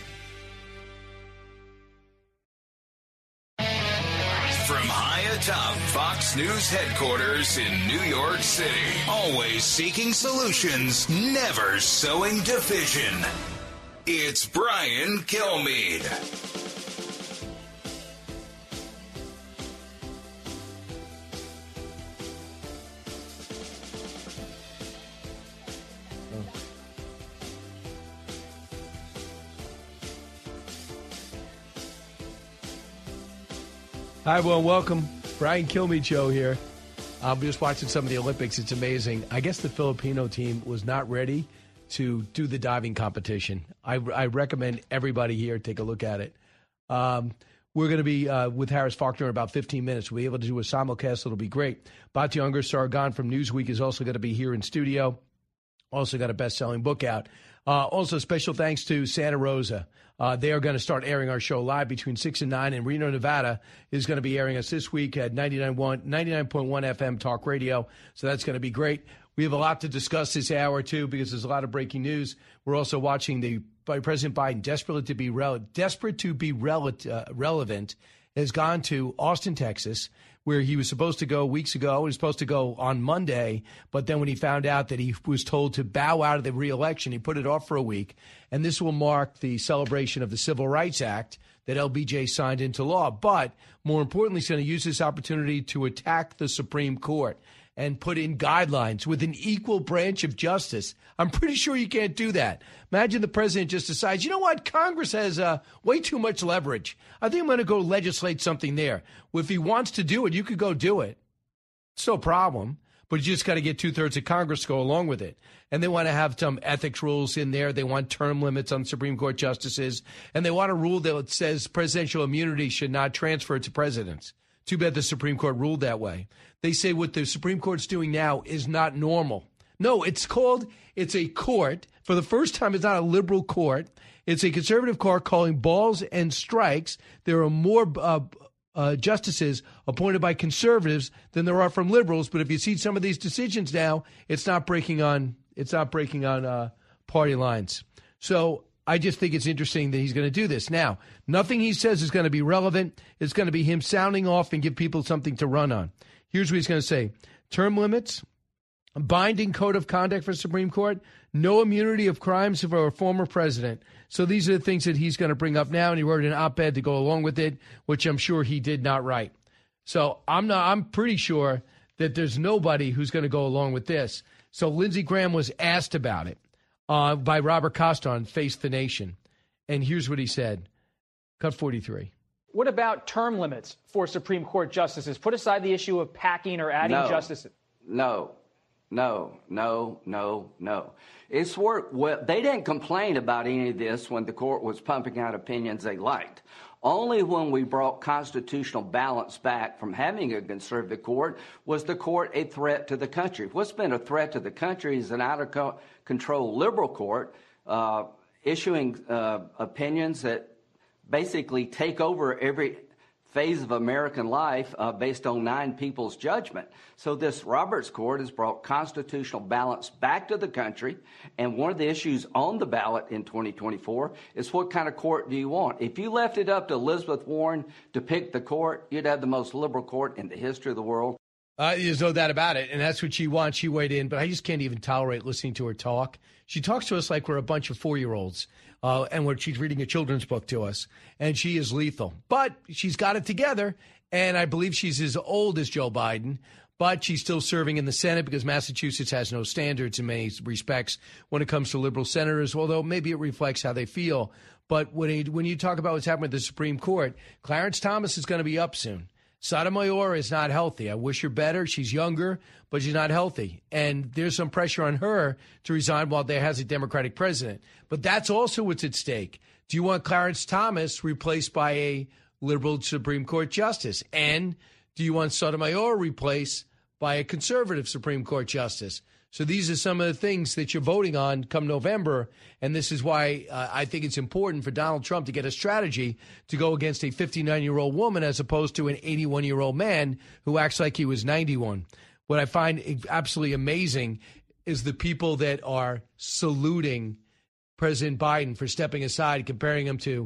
From high atop Fox News headquarters in New York City, always seeking solutions, never sowing division. It's Brian Kilmeade. Hi, everyone. Welcome. Brian Kilmeade Show here. I'm just watching some of the Olympics. It's amazing. I guess the Filipino team was not ready to do the diving competition. I recommend everybody here take a look at it. We're going to be with Harris Faulkner in about 15 minutes. We'll be able to do a simulcast. It'll be great. Batya Sargon from Newsweek is also going to be here in studio. Also got a best-selling book out. Also, special thanks to Santa Rosa. They are going to start airing our show live between 6 and 9. And Reno, Nevada is going to be airing us this week at 99.1 FM Talk Radio. So that's going to be great. We have a lot to discuss this hour, too, because there's a lot of breaking news. We're also watching President Biden, desperate to be relevant, has gone to Austin, Texas, where he was supposed to go weeks ago. He was supposed to go on Monday, but then when he found out that he was told to bow out of the re-election, he put it off for a week. And this will mark the celebration of the Civil Rights Act that LBJ signed into law. But more importantly, he's going to use this opportunity to attack the Supreme Court and put in guidelines with an equal branch of justice. I'm pretty sure you can't do that. Imagine the president just decides, you know what, Congress has way too much leverage. I think I'm going to go legislate something there. Well, if he wants to do it, you could go do it. It's no problem. But you just got to get 2/3 of Congress to go along with it. And they want to have some ethics rules in there. They want term limits on Supreme Court justices. And they want a rule that says presidential immunity should not transfer to presidents. Too bad the Supreme Court ruled that way. They say what the Supreme Court's doing now is not normal. No, it's a court. For the first time, it's not a liberal court. It's a conservative court calling balls and strikes. There are more justices appointed by conservatives than there are from liberals. But if you see some of these decisions now, it's not breaking on party lines. So I just think it's interesting that he's going to do this. Now, nothing he says is going to be relevant. It's going to be him sounding off and give people something to run on. Here's what he's going to say. Term limits, binding code of conduct for Supreme Court, no immunity of crimes for a former president. So these are the things that he's going to bring up now, and he wrote an op-ed to go along with it, which I'm sure he did not write. So I'm pretty sure that there's nobody who's going to go along with this. So Lindsey Graham was asked about it by Robert Costa on Face the Nation. And here's what he said. Cut 43. What about term limits for Supreme Court justices? Put aside the issue of packing or adding justices. No. It's work. Well, they didn't complain about any of this when the court was pumping out opinions they liked. Only when we brought constitutional balance back from having a conservative court was the court a threat to the country. What's been a threat to the country is an out-of-control liberal court issuing opinions that basically take over every phase of American life based on 9 people's judgment. So this Roberts Court has brought constitutional balance back to the country, and one of the issues on the ballot in 2024 is what kind of court do you want? If you left it up to Elizabeth Warren to pick the court, you'd have the most liberal court in the history of the world. There's no doubt about it, and that's what she wants. She weighed in, but I just can't even tolerate listening to her talk. She talks to us like we're a bunch of 4-year-olds, and she's reading a children's book to us, and she is lethal. But she's got it together, and I believe she's as old as Joe Biden, but she's still serving in the Senate because Massachusetts has no standards in many respects when it comes to liberal senators, although maybe it reflects how they feel. But when you talk about what's happening with the Supreme Court, Clarence Thomas is going to be up soon. Sotomayor is not healthy. I wish her better. She's younger, but she's not healthy. And there's some pressure on her to resign while there has a Democratic president. But that's also what's at stake. Do you want Clarence Thomas replaced by a liberal Supreme Court justice? And do you want Sotomayor replaced by a conservative Supreme Court justice? So these are some of the things that you're voting on come November, and this is why I think it's important for Donald Trump to get a strategy to go against a 59-year-old woman as opposed to an 81-year-old man who acts like he was 91. What I find absolutely amazing is the people that are saluting President Biden for stepping aside, comparing him to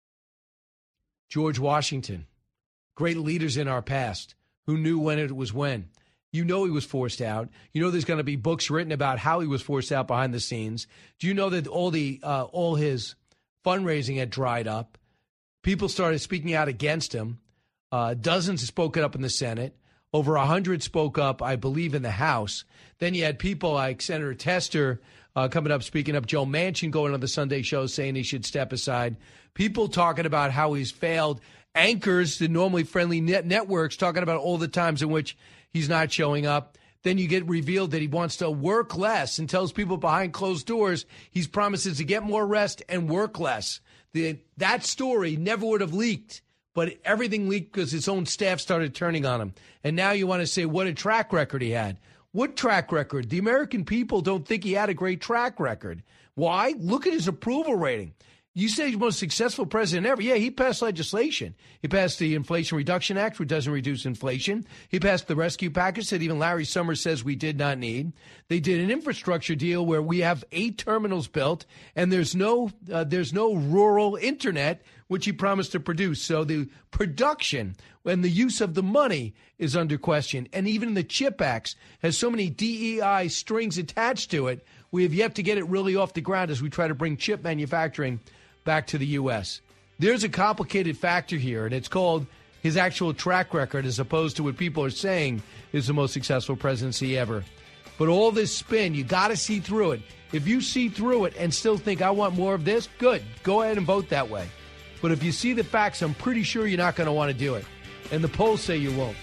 George Washington, great leaders in our past who knew when it was when. You know he was forced out. You know there's going to be books written about how he was forced out behind the scenes. Do you know that all his fundraising had dried up? People started speaking out against him. Dozens spoke up in the Senate. Over 100 spoke up, I believe, in the House. Then you had people like Senator Tester coming up, speaking up. Joe Manchin going on the Sunday show saying he should step aside. People talking about how he's failed anchors the normally friendly networks talking about all the times in which he's not showing up. Then you get revealed that he wants to work less and tells people behind closed doors he promises to get more rest and work less. That story never would have leaked, but everything leaked because his own staff started turning on him. And now you want to say what a track record he had. What track record? The American people don't think he had a great track record. Why? Look at his approval rating. You say he's the most successful president ever. Yeah, he passed legislation. He passed the Inflation Reduction Act, which doesn't reduce inflation. He passed the rescue package that even Larry Summers says we did not need. They did an infrastructure deal where we have 8 terminals built, and there's no rural internet, which he promised to produce. So the production and the use of the money is under question. And even the CHIP Act has so many DEI strings attached to it, we have yet to get it really off the ground as we try to bring chip manufacturing back to the U.S. There's a complicated factor here, and it's called his actual track record as opposed to what people are saying is the most successful presidency ever. But all this spin, you got to see through it. If you see through it and still think, I want more of this, good. Go ahead and vote that way. But if you see the facts, I'm pretty sure you're not going to want to do it. And the polls say you won't.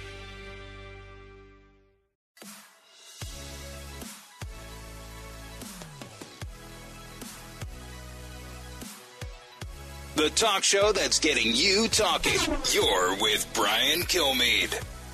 The talk show that's getting you talking. You're with Brian Kilmeade.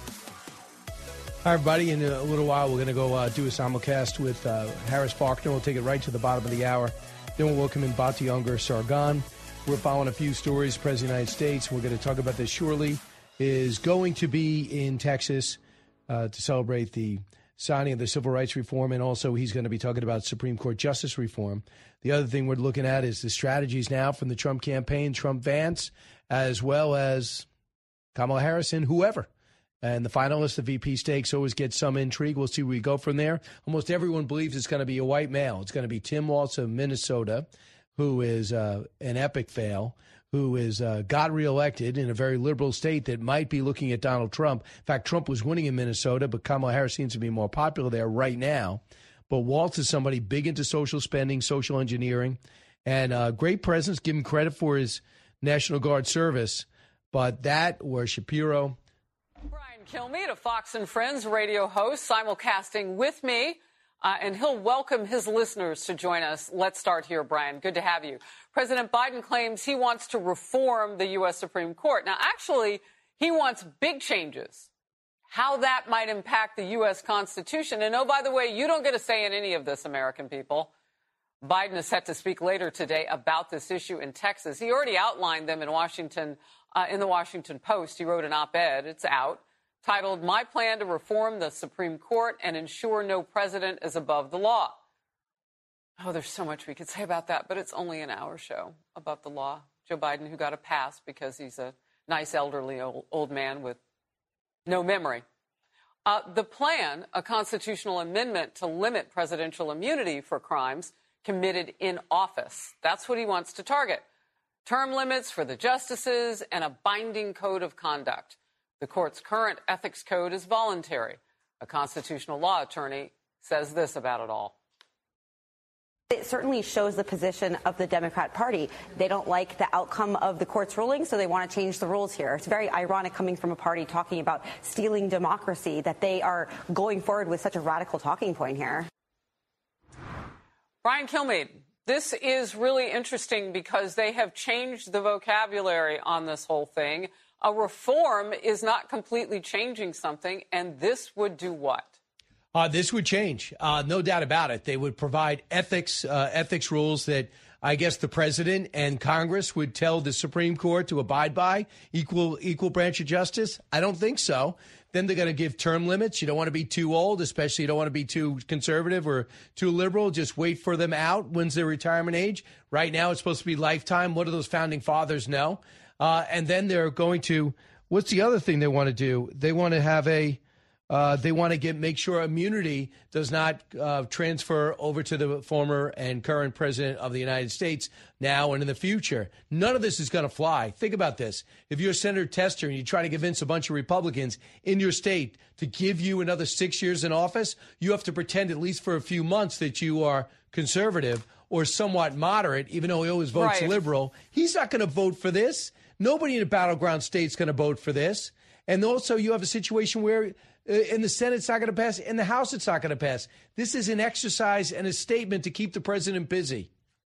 Hi, everybody. In a little while, we're going to go do a simulcast with Harris Faulkner. We'll take it right to the bottom of the hour. Then we'll welcome in Bati Ungar Sargon. We're following a few stories. President of the United States, we're going to talk about this shortly, is going to be in Texas to celebrate the signing of the civil rights reform, and also he's going to be talking about Supreme Court justice reform. The other thing we're looking at is the strategies now from the Trump campaign, Trump-Vance, as well as Kamala Harris and whoever. And the finalists, the VP stakes, always get some intrigue. We'll see where we go from there. Almost everyone believes it's going to be a white male. It's going to be Tim Walz of Minnesota, who is an epic fail, who is got reelected in a very liberal state that might be looking at Donald Trump. In fact, Trump was winning in Minnesota, but Kamala Harris seems to be more popular there right now. But Walz is somebody big into social spending, social engineering, and great presence. Give him credit for his National Guard service. But that or Shapiro. Brian Kilmeade, a Fox and Friends radio host, simulcasting with me. And he'll welcome his listeners to join us. Let's start here, Brian. Good to have you. President Biden claims he wants to reform the U.S. Supreme Court. Now, actually, he wants big changes. How that might impact the U.S. Constitution. And, oh, by the way, you don't get a say in any of this, American people. Biden is set to speak later today about this issue in Texas. He already outlined them in Washington, in the Washington Post. He wrote an op-ed. It's out, titled, My Plan to Reform the Supreme Court and Ensure No President is Above the Law. Oh, there's so much we could say about that, but it's only an hour show. Above the law. Joe Biden, who got a pass because he's a nice elderly old man with no memory. The plan, a constitutional amendment to limit presidential immunity for crimes committed in office. That's what he wants to target. Term limits for the justices and a binding code of conduct. The court's current ethics code is voluntary. A constitutional law attorney says this about it all. It certainly shows the position of the Democrat Party. They don't like the outcome of the court's ruling, so they want to change the rules here. It's very ironic coming from a party talking about stealing democracy that they are going forward with such a radical talking point here. Brian Kilmeade, this is really interesting because they have changed the vocabulary on this whole thing. A reform is not completely changing something, and this would do what? This would change, no doubt about it. They would provide ethics rules that I guess the president and Congress would tell the Supreme Court to abide by. Equal branch of justice? I don't think so. Then they're going to give term limits. You don't want to be too old, especially you don't want to be too conservative or too liberal. Just wait for them out. When's their retirement age? Right now it's supposed to be lifetime. What do those founding fathers know? And then they're going to, what's the other thing they want to do? They want to have make sure immunity does not transfer over to the former and current president of the United States now and in the future. None of this is going to fly. Think about this. If you're Senator Tester and you try to convince a bunch of Republicans in your state to give you another 6 years in office, you have to pretend at least for a few months that you are conservative or somewhat moderate, even though he always votes liberal. He's not going to vote for this. Nobody in a battleground state's going to vote for this. And also you have a situation where in the Senate it's not going to pass, in the House it's not going to pass. This is an exercise and a statement to keep the president busy.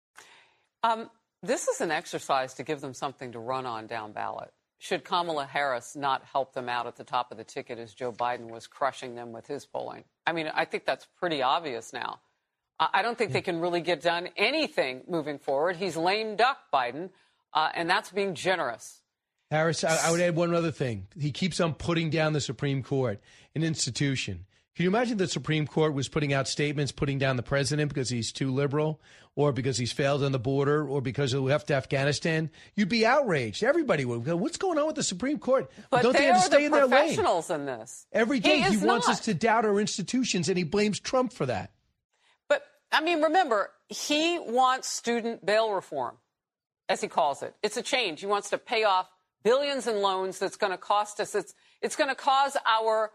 This is an exercise to give them something to run on down ballot. Should Kamala Harris not help them out at the top of the ticket as Joe Biden was crushing them with his polling? I mean, I think that's pretty obvious now. I don't think they can really get done anything moving forward. He's lame duck, Biden, and that's being generous. Harris, I would add one other thing. He keeps on putting down the Supreme Court, an institution. Can you imagine the Supreme Court was putting out statements, putting down the president because he's too liberal or because he's failed on the border or because he left Afghanistan? You'd be outraged. Everybody would go, what's going on with the Supreme Court? But don't they have to stay in their lane? Professionals in this. Every day he wants us to doubt our institutions, and he blames Trump for that. But, I mean, remember, he wants student bail reform, as he calls it. It's a change. He wants to pay off billions in loans that's going to cost us. It's going to cause our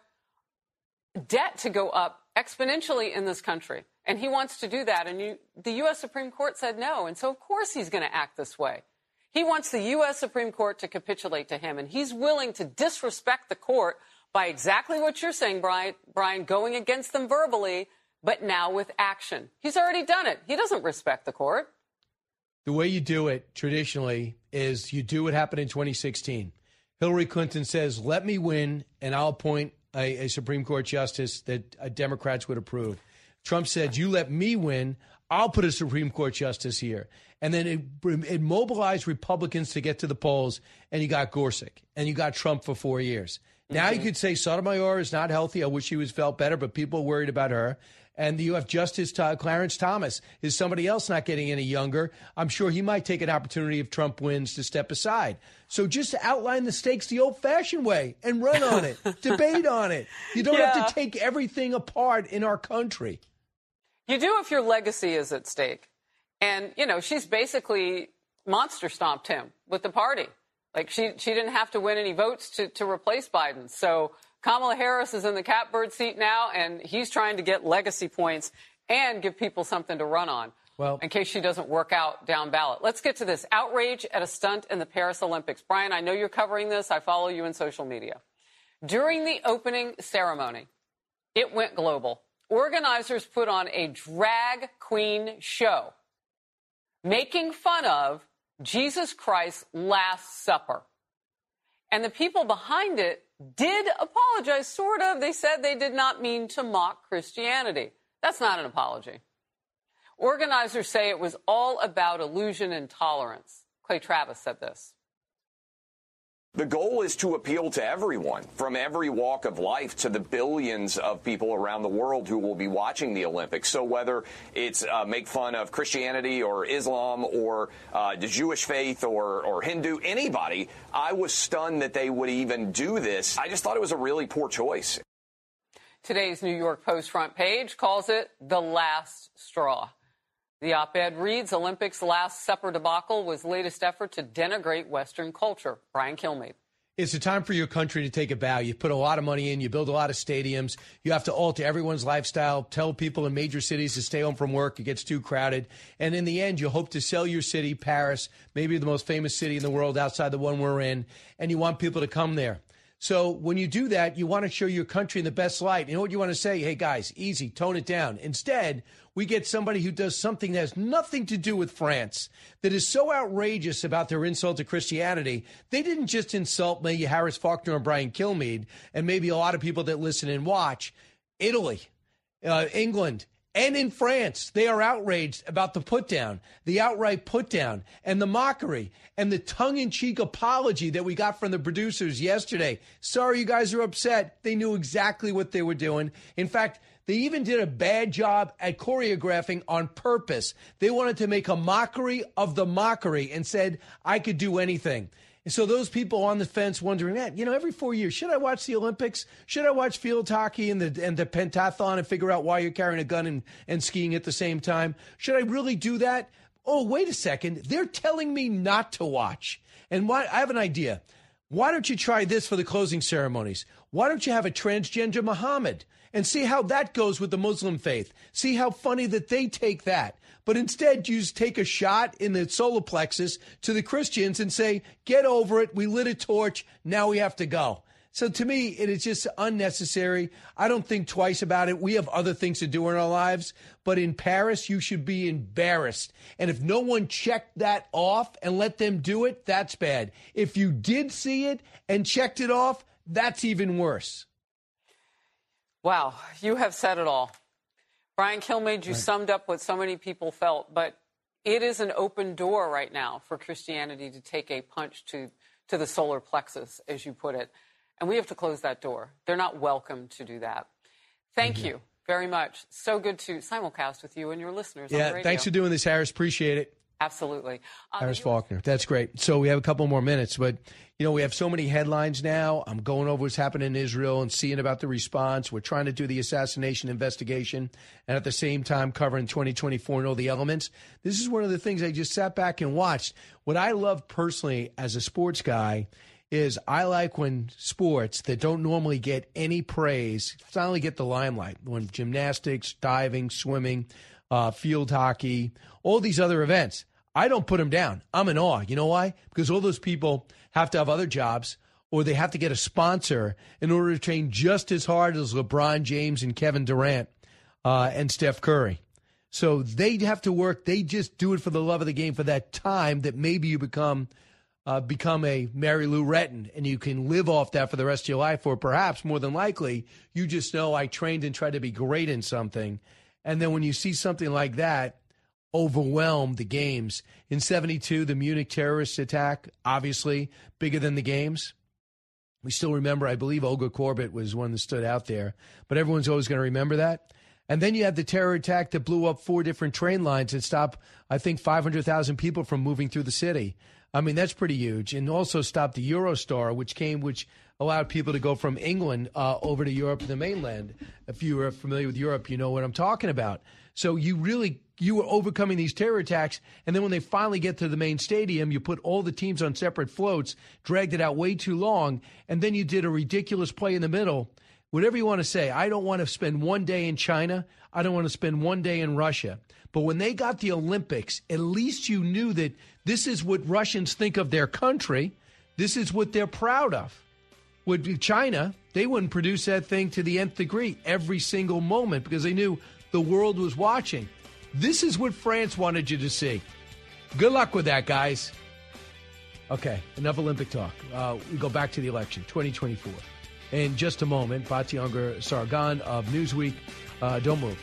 debt to go up exponentially in this country. And he wants to do that. And the U.S. Supreme Court said no. And so, of course, he's going to act this way. He wants the U.S. Supreme Court to capitulate to him. And he's willing to disrespect the court by exactly what you're saying, Brian, going against them verbally, but now with action. He's already done it. He doesn't respect the court. The way you do it traditionally is you do what happened in 2016. Hillary Clinton says, let me win, and I'll appoint a Supreme Court justice that Democrats would approve. Trump said, you let me win, I'll put a Supreme Court justice here. And then it mobilized Republicans to get to the polls, and you got Gorsuch, and you got Trump for 4 years. Now you could say Sotomayor is not healthy. I wish she was felt better, but people are worried about her. And you have Justice Clarence Thomas. Is somebody else not getting any younger? I'm sure he might take an opportunity if Trump wins to step aside. So just outline the stakes the old-fashioned way and run on it. Debate on it. You don't have to take everything apart in our country. You do if your legacy is at stake. And, you know, she's basically monster stomped him with the party. Like, she didn't have to win any votes to replace Biden. So Kamala Harris is in the catbird seat now, and he's trying to get legacy points and give people something to run on, well, in case she doesn't work out down ballot. Let's get to this. Outrage at a stunt in the Paris Olympics. Brian, I know you're covering this. I follow you in social media. During the opening ceremony, it went global. Organizers put on a drag queen show, making fun of Jesus Christ's Last Supper. And the people behind it did apologize, sort of. They said they did not mean to mock Christianity. That's not an apology. Organizers say it was all about illusion and tolerance. Clay Travis said this. The goal is to appeal to everyone, from every walk of life to the billions of people around the world who will be watching the Olympics. So whether it's make fun of Christianity or Islam or the Jewish faith or Hindu, anybody, I was stunned that they would even do this. I just thought it was a really poor choice. Today's New York Post front page calls it the last straw. The op-ed reads, Olympics' Last Supper debacle was latest effort to denigrate Western culture. Brian Kilmeade. It's a time for your country to take a bow. You put a lot of money in. You build a lot of stadiums. You have to alter everyone's lifestyle, tell people in major cities to stay home from work. It gets too crowded. And in the end, you hope to sell your city, Paris, maybe the most famous city in the world outside the one we're in, and you want people to come there. So when you do that, you want to show your country in the best light. You know what you want to say? Hey, guys, easy, tone it down. Instead, we get somebody who does something that has nothing to do with France, that is so outrageous about their insult to Christianity. They didn't just insult maybe Harris Faulkner and Brian Kilmeade, and maybe a lot of people that listen and watch. Italy, England, and in France, they are outraged about the put-down, the outright put-down, and the mockery, and the tongue-in-cheek apology that we got from the producers yesterday. Sorry you guys are upset. They knew exactly what they were doing. In fact, they even did a bad job at choreographing on purpose. They wanted to make a mockery of the mockery and said, I could do anything. And so those people on the fence wondering, man, every 4 years, should I watch the Olympics? Should I watch field hockey and the pentathlon and figure out why you're carrying a gun and skiing at the same time? Should I really do that? Oh, wait a second. They're telling me not to watch. And I have an idea. Why don't you try this for the closing ceremonies? Why don't you have a transgender Muhammad and see how that goes with the Muslim faith? See how funny that they take that. But instead, you just take a shot in the solar plexus to the Christians and say, get over it. We lit a torch. Now we have to go. So to me, it is just unnecessary. I don't think twice about it. We have other things to do in our lives. But in Paris, you should be embarrassed. And if no one checked that off and let them do it, that's bad. If you did see it and checked it off, that's even worse. Wow, you have said it all. Brian Kilmeade, you summed up what so many people felt. But it is an open door right now for Christianity to take a punch to the solar plexus, as you put it. And we have to close that door. They're not welcome to do that. Thank you very much. So good to simulcast with you and your listeners on the radio. Thanks for doing this, Harris. Appreciate it. Absolutely. Harris Faulkner. That's great. So we have a couple more minutes, but, we have so many headlines now. I'm going over what's happening in Israel and seeing about the response. We're trying to do the assassination investigation and at the same time covering 2024 and all the elements. This is one of the things I just sat back and watched. What I love personally as a sports guy is I like when sports that don't normally get any praise finally get the limelight. When gymnastics, diving, swimming, field hockey, all these other events, I don't put them down. I'm in awe. You know why? Because all those people have to have other jobs or they have to get a sponsor in order to train just as hard as LeBron James and Kevin Durant and Steph Curry. So they have to work. They just do it for the love of the game for that time that maybe you become a Mary Lou Retton, and you can live off that for the rest of your life, or perhaps more than likely, you just know I trained and tried to be great in something. And then when you see something like that overwhelm the games. In 72, the Munich terrorist attack, obviously bigger than the games. We still remember, I believe Olga Korbut was one that stood out there, but everyone's always going to remember that. And then you had the terror attack that blew up 4 different train lines and stopped, I think, 500,000 people from moving through the city. I mean, that's pretty huge. And also stopped the Eurostar, which allowed people to go from England over to Europe and the mainland. If you are familiar with Europe, you know what I'm talking about. So you were overcoming these terror attacks. And then when they finally get to the main stadium, you put all the teams on separate floats, dragged it out way too long, and then you did a ridiculous play in the middle. Whatever you want to say, I don't want to spend one day in China. I don't want to spend one day in Russia. But when they got the Olympics, at least you knew that this is what Russians think of their country. This is what they're proud of. With China, they wouldn't produce that thing to the nth degree every single moment because they knew the world was watching. This is what France wanted you to see. Good luck with that, guys. Okay, enough Olympic talk. We go back to the election, 2024. In just a moment, Batya Sargon of Newsweek. Don't move.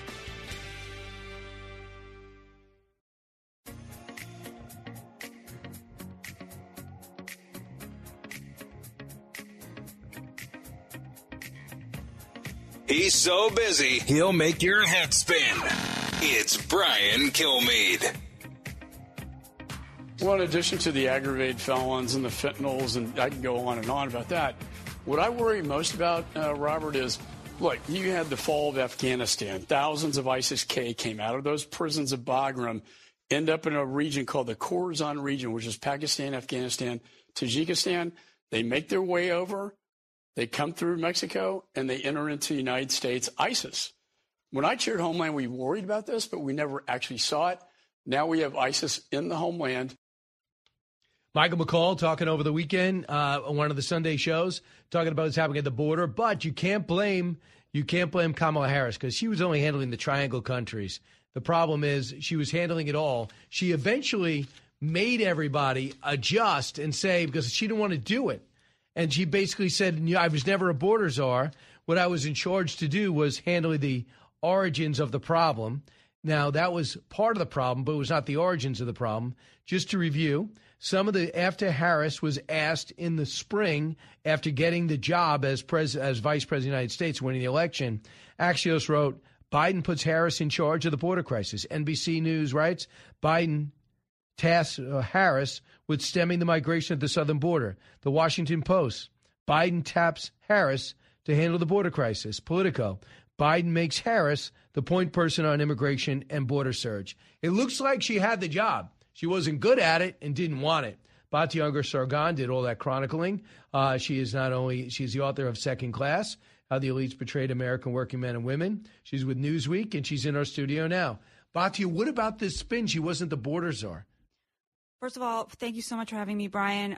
He's so busy, he'll make your head spin. It's Brian Kilmeade. Well, in addition to the aggravated felons and the fentanyls, and I can go on and on about that, what I worry most about, Robert, is, look, you had the fall of Afghanistan. Thousands of ISIS-K came out of those prisons of Bagram, end up in a region called the Khorasan region, which is Pakistan, Afghanistan, Tajikistan. They make their way over. They come through Mexico, and they enter into the United States, ISIS. When I chaired Homeland, we worried about this, but we never actually saw it. Now we have ISIS in the homeland. Michael McCall talking over the weekend on one of the Sunday shows, talking about what's happening at the border. But you can't blame Kamala Harris because she was only handling the triangle countries. The problem is she was handling it all. She eventually made everybody adjust and say, because she didn't want to do it. And she basically said, I was never a border czar. What I was in charge to do was handle the origins of the problem. Now, that was part of the problem, but it was not the origins of the problem. Just to review, after Harris was asked in the spring, after getting the job as vice president of the United States, winning the election, Axios wrote, Biden puts Harris in charge of the border crisis. NBC News writes, Biden tasks Harris with stemming the migration at the southern border. The Washington Post, Biden taps Harris to handle the border crisis. Politico, Biden makes Harris the point person on immigration and border surge. It looks like she had the job. She wasn't good at it and didn't want it. Batya Ungar-Sargon did all that chronicling. She's the author of Second Class, How the Elites Betrayed American Working Men and Women. She's with Newsweek, and she's in our studio now. Batya, what about this spin? She wasn't the border czar. First of all, thank you so much for having me, Brian.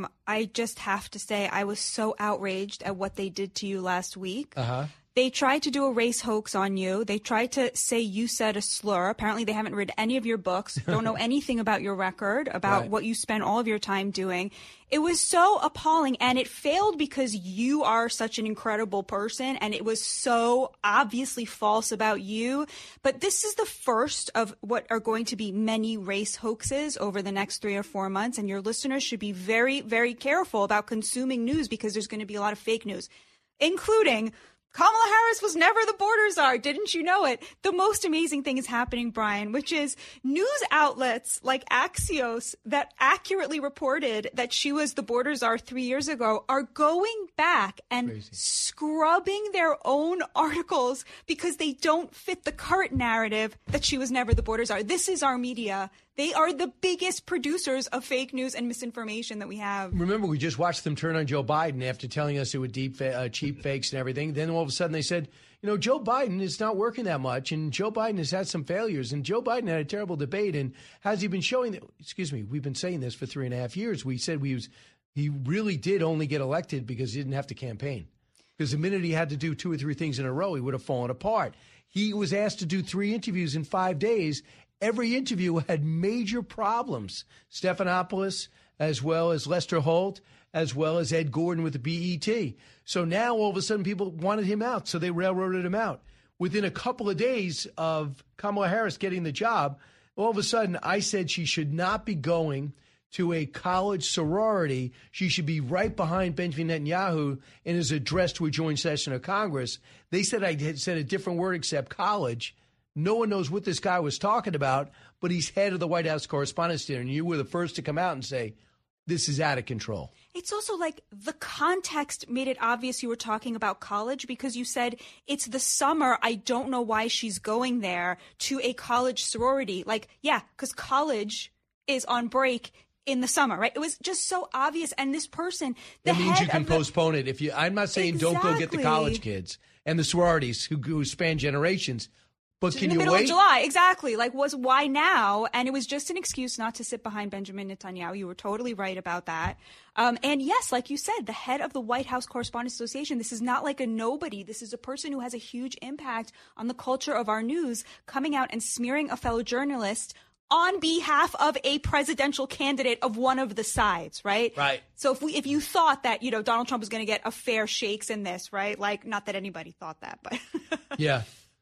I just have to say I was so outraged at what they did to you last week. Uh-huh. They tried to do a race hoax on you. They tried to say you said a slur. Apparently, they haven't read any of your books, don't know anything about your record, about what you spent all of your time doing. It was so appalling, and it failed because you are such an incredible person, and it was so obviously false about you. But this is the first of what are going to be many race hoaxes over the next 3 or 4 months, and your listeners should be very, very careful about consuming news because there's going to be a lot of fake news, including Kamala Harris was never the border czar. Didn't you know it? The most amazing thing is happening, Brian, which is news outlets like Axios that accurately reported that she was the border czar 3 years ago are going back and scrubbing their own articles because they don't fit the current narrative that she was never the border czar. This is our media. They are the biggest producers of fake news and misinformation that we have. Remember, we just watched them turn on Joe Biden after telling us it would cheap fakes and everything. Then all of a sudden they said, Joe Biden is not working that much, and Joe Biden has had some failures, and Joe Biden had a terrible debate, and has he been showing that? Excuse me, we've been saying this for 3.5 years. We said he really did only get elected because he didn't have to campaign. Because the minute he had to do 2 or 3 things in a row, he would have fallen apart. He was asked to do 3 interviews in 5 days. Every interview had major problems. Stephanopoulos, as well as Lester Holt, as well as Ed Gordon with the BET. So now all of a sudden people wanted him out, so they railroaded him out. Within a couple of days of Kamala Harris getting the job, all of a sudden I said she should not be going to a college sorority. She should be right behind Benjamin Netanyahu in his address to a joint session of Congress. They said I had said a different word except college. No one knows what this guy was talking about, but he's head of the White House Correspondents' Dinner, and you were the first to come out and say, this is out of control. It's also like the context made it obvious you were talking about college because you said it's the summer. I don't know why she's going there to a college sorority. Like, yeah, because college is on break in the summer, right? It was just so obvious. And this person, that means you can postpone it. I'm not saying don't go get the college kids and the sororities who span generations. But can you wait? In the middle of July, exactly. Why now? And it was just an excuse not to sit behind Benjamin Netanyahu. You were totally right about that. And yes, like you said, the head of the White House Correspondents Association, this is not like a nobody. This is a person who has a huge impact on the culture of our news, coming out and smearing a fellow journalist on behalf of a presidential candidate of one of the sides, right? Right. So if you thought that, Donald Trump was going to get a fair shakes in this, right? Not that anybody thought that, but. Yeah.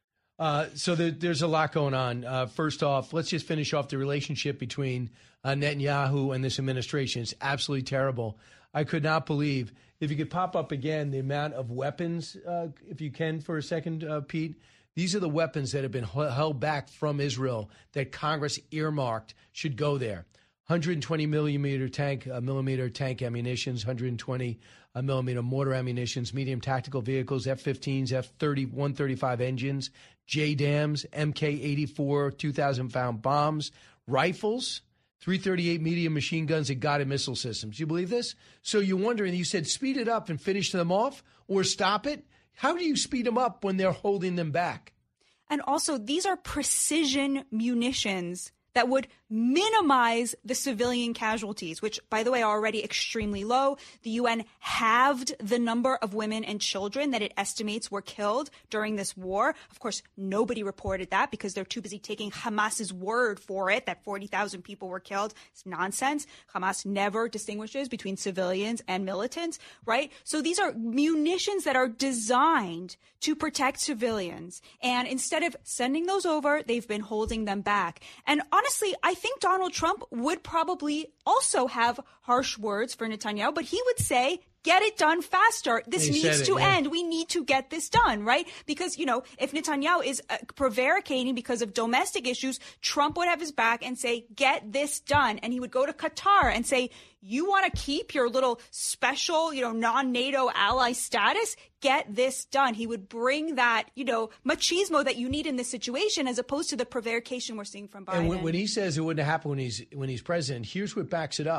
So there's a lot going on. First off, let's just finish off the relationship between Netanyahu and this administration. It's absolutely terrible. I could not believe, if you could pop up again, the amount of weapons, if you can for a second, Pete. These are the weapons that have been held back from Israel that Congress earmarked should go there. 120 millimeter tank ammunitions, 120 millimeter mortar ammunitions, medium tactical vehicles, F-15s, F-135 engines, JDAMs, MK-84 2,000-pound bombs, rifles, 338 medium machine guns, and guided missile systems. You believe this? So you're wondering, you said speed it up and finish them off or stop it? How do you speed them up when they're holding them back? And also, these are precision munitions that would minimize the civilian casualties, which, by the way, are already extremely low. The UN halved the number of women and children that it estimates were killed during this war. Of course, nobody reported that because they're too busy taking Hamas's word for it, that 40,000 people were killed. It's nonsense. Hamas never distinguishes between civilians and militants, right? So these are munitions that are designed to protect civilians. And instead of sending those over, they've been holding them back. And honestly, I think Donald Trump would probably also have harsh words for Netanyahu, but he would say, get it done faster. This needs to end. We need to get this done, right? Because, if Netanyahu is prevaricating because of domestic issues, Trump would have his back and say, get this done. And he would go to Qatar and say, you want to keep your little special, non-NATO ally status? Get this done. He would bring that, machismo that you need in this situation as opposed to the prevarication we're seeing from Biden. And when he says it wouldn't happen when he's president, here's what backs it up.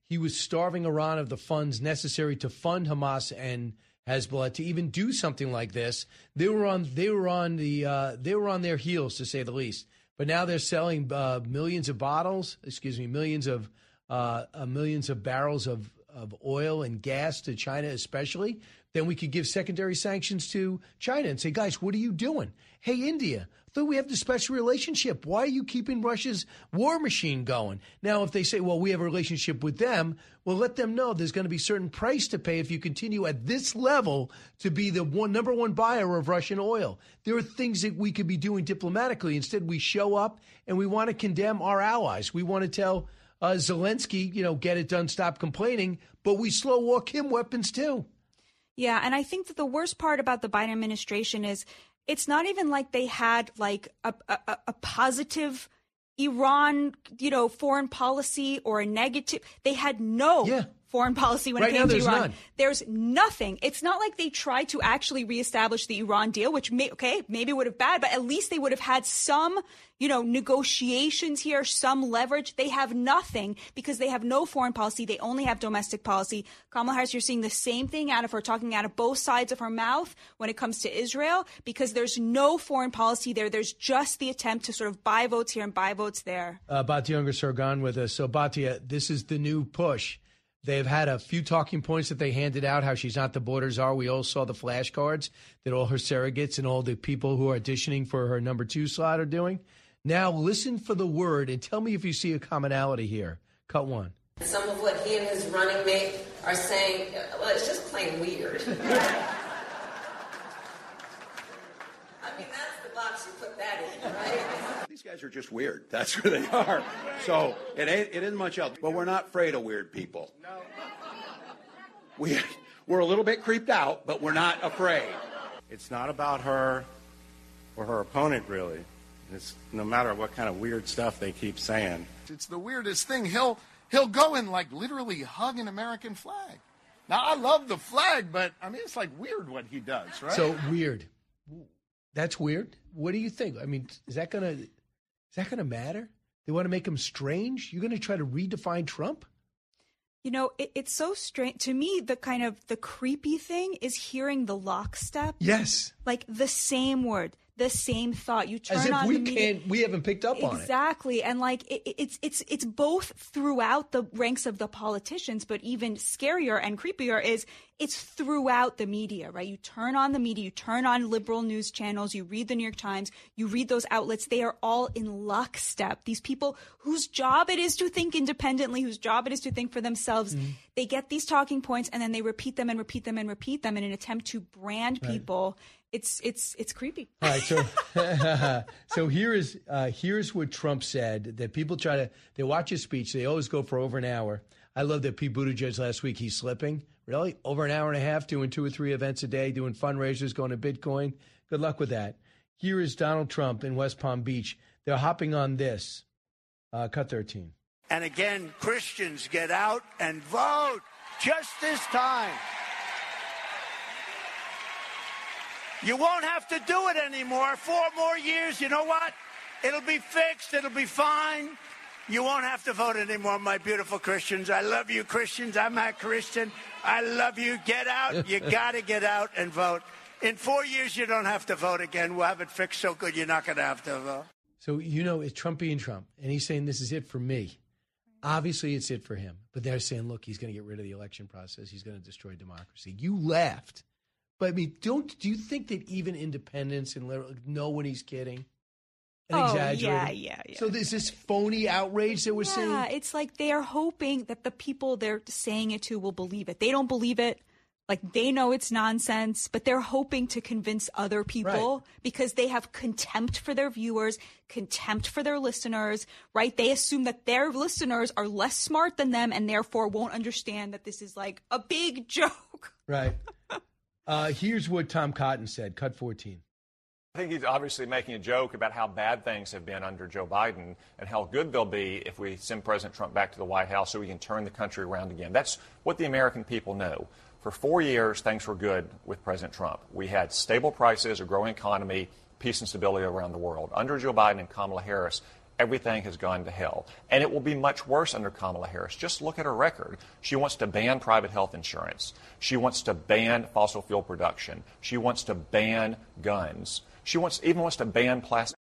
he was starving Iran of the funds necessary to fund Hamas and Hezbollah to even do something like this. They were on their heels, to say the least. But now they're selling millions of barrels of oil and gas to China, especially. Then we could give secondary sanctions to China and say, guys, what are you doing? Hey, India, I thought we have this special relationship. Why are you keeping Russia's war machine going? Now, if they say, well, we have a relationship with them, well, let them know there's going to be certain price to pay if you continue at this level to be the number one buyer of Russian oil. There are things that we could be doing diplomatically. Instead, we show up and we want to condemn our allies. We want to tell Zelensky, get it done, stop complaining, but we slow walk him weapons too. Yeah, and I think that the worst part about the Biden administration is it's not even like they had like a positive Iran, foreign policy or a negative. They had no foreign policy when it came to Iran. There's nothing. It's not like they tried to actually reestablish the Iran deal, which maybe would have bad, but at least they would have had some, negotiations here, some leverage. They have nothing because they have no foreign policy. They only have domestic policy. Kamala Harris, you're seeing the same thing out of her, talking out of both sides of her mouth when it comes to Israel, because there's no foreign policy there. There's just the attempt to sort of buy votes here and buy votes there. Batya Ungar-Sargon with us. So Batya, this is the new push. They've had a few talking points that they handed out, how she's not the border czar. We all saw the flashcards that all her surrogates and all the people who are auditioning for her number 2 slot are doing. Now listen for the word and tell me if you see a commonality here. Cut 1. Some of what he and his running mate are saying, well, it's just plain weird. I mean, that's the box you put that in, right? These guys are just weird. That's who they are. So it isn't much else. But we're not afraid of weird people. We're a little bit creeped out, but we're not afraid. It's not about her or her opponent, really. It's no matter what kind of weird stuff they keep saying. It's the weirdest thing. He'll go and literally hug an American flag. Now, I love the flag, but I mean, it's weird what he does, right? So weird. That's weird. What do you think? I mean, is that gonna matter? They want to make him strange? You're going to try to redefine Trump? It's so strange. To me, the creepy thing is hearing the lockstep. Yes. Like the same word, the same thought. You turn as if on we the media. we haven't picked up on it. Exactly. And it's both throughout the ranks of the politicians, but even scarier and creepier is it's throughout the media, right? You turn on the media, you turn on liberal news channels, you read the New York Times, you read those outlets. They are all in lockstep. These people whose job it is to think independently, whose job it is to think for themselves, they get these talking points and then they repeat them and repeat them and repeat them in an attempt to brand people. It's creepy. All right, so here's what Trump said, that people they watch his speech, they always go for over an hour. I love that Pete Buttigieg last week, he's slipping. Really? Over an hour and a half, doing 2 or 3 events a day, doing fundraisers, going to Bitcoin. Good luck with that. Here is Donald Trump in West Palm Beach. They're hopping on this. Cut 13. And again, Christians, get out and vote just this time. You won't have to do it anymore. 4 more years, you know what? It'll be fixed. It'll be fine. You won't have to vote anymore, my beautiful Christians. I love you, Christians. I'm a Christian. I love you. Get out. You got to get out and vote. In 4 years, you don't have to vote again. We'll have it fixed so good you're not going to have to vote. So, it's Trump being Trump, and he's saying this is it for me. Obviously, it's it for him. But they're saying, look, he's going to get rid of the election process. He's going to destroy democracy. You laughed. But, I mean, do you think that even independents and know when he's kidding? Yeah. So there's this phony outrage that we're seeing? Yeah, it's like they are hoping that the people they're saying it to will believe it. They don't believe it. They know it's nonsense, but they're hoping to convince other people because they have contempt for their viewers, contempt for their listeners, right? They assume that their listeners are less smart than them and therefore won't understand that this is a big joke. Right. Here's what Tom Cotton said. Cut 14. I think he's obviously making a joke about how bad things have been under Joe Biden and how good they'll be if we send President Trump back to the White House so we can turn the country around again. That's what the American people know. For 4 years, things were good with President Trump. We had stable prices, a growing economy, peace and stability around the world. Under Joe Biden and Kamala Harris, everything has gone to hell. And it will be much worse under Kamala Harris. Just look at her record. She wants to ban private health insurance. She wants to ban fossil fuel production. She wants to ban guns. She even wants to ban plastic.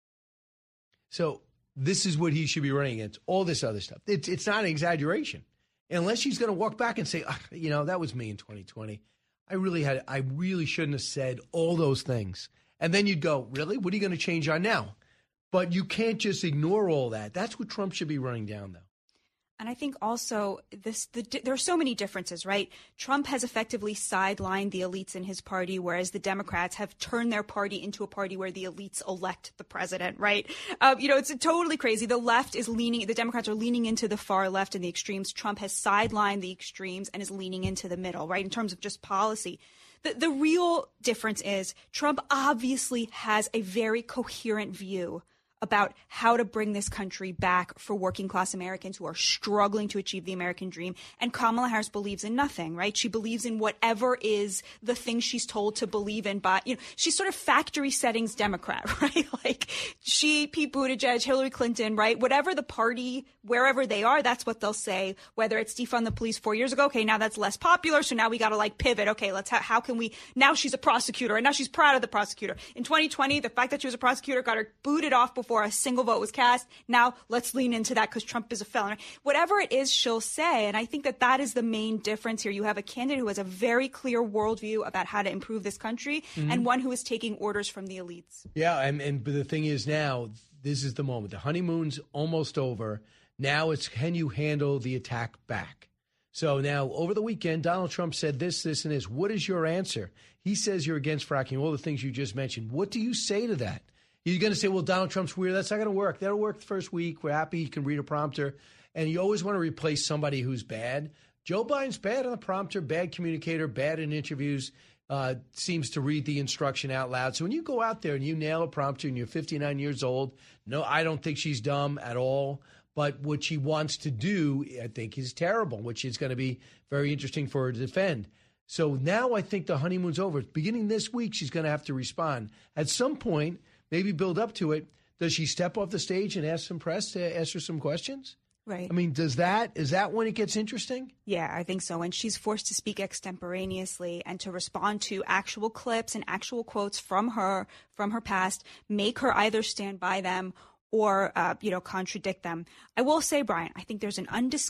So this is what he should be running against, all this other stuff. It's not an exaggeration. Unless she's going to walk back and say, that was me in 2020. I really shouldn't have said all those things. And then you'd go, really? What are you going to change on now? But you can't just ignore all that. That's what Trump should be running down, though. And I think also there are so many differences, right? Trump has effectively sidelined the elites in his party, whereas the Democrats have turned their party into a party where the elites elect the president, right? It's totally crazy. The Democrats are leaning into the far left and the extremes. Trump has sidelined the extremes and is leaning into the middle, right? In terms of just policy. The real difference is Trump obviously has a very coherent view about how to bring this country back for working class Americans who are struggling to achieve the American dream. And Kamala Harris believes in nothing, right? She believes in whatever is the thing she's told to believe in. But, she's sort of factory settings Democrat, right? Like she, Pete Buttigieg, Hillary Clinton, right? Whatever the party, wherever they are, that's what they'll say. Whether it's defund the police 4 years ago. Okay, now that's less popular. So now we got to pivot. Okay, how can we, now she's a prosecutor and now she's proud of the prosecutor. In 2020, the fact that she was a prosecutor got her booted off before a single vote was cast. Now let's lean into that because Trump is a felon. Whatever it is she'll say. And I think that is the main difference here. You have a candidate who has a very clear worldview about how to improve this country and one who is taking orders from the elites. Yeah. But the thing is now, this is the moment. The honeymoon's almost over. Now it's, can you handle the attack back? So now over the weekend, Donald Trump said this, and this. What is your answer? He says you're against fracking, all the things you just mentioned. What do you say to that? You're going to say, well, Donald Trump's weird. That's not going to work. That'll work the first week. We're happy he can read a prompter. And you always want to replace somebody who's bad. Joe Biden's bad on the prompter, bad communicator, bad in interviews, seems to read the instruction out loud. So when you go out there and you nail a prompter and you're 59 years old, no, I don't think she's dumb at all. But what she wants to do, I think, is terrible, which is going to be very interesting for her to defend. So now I think the honeymoon's over. Beginning this week, she's going to have to respond. At some point, maybe build up to it. Does she step off the stage and ask some press to ask her some questions? Right. I mean, is that when it gets interesting? Yeah, I think so. And she's forced to speak extemporaneously and to respond to actual clips and actual quotes from her past, make her either stand by them or, contradict them. I will say, Brian, I think there's an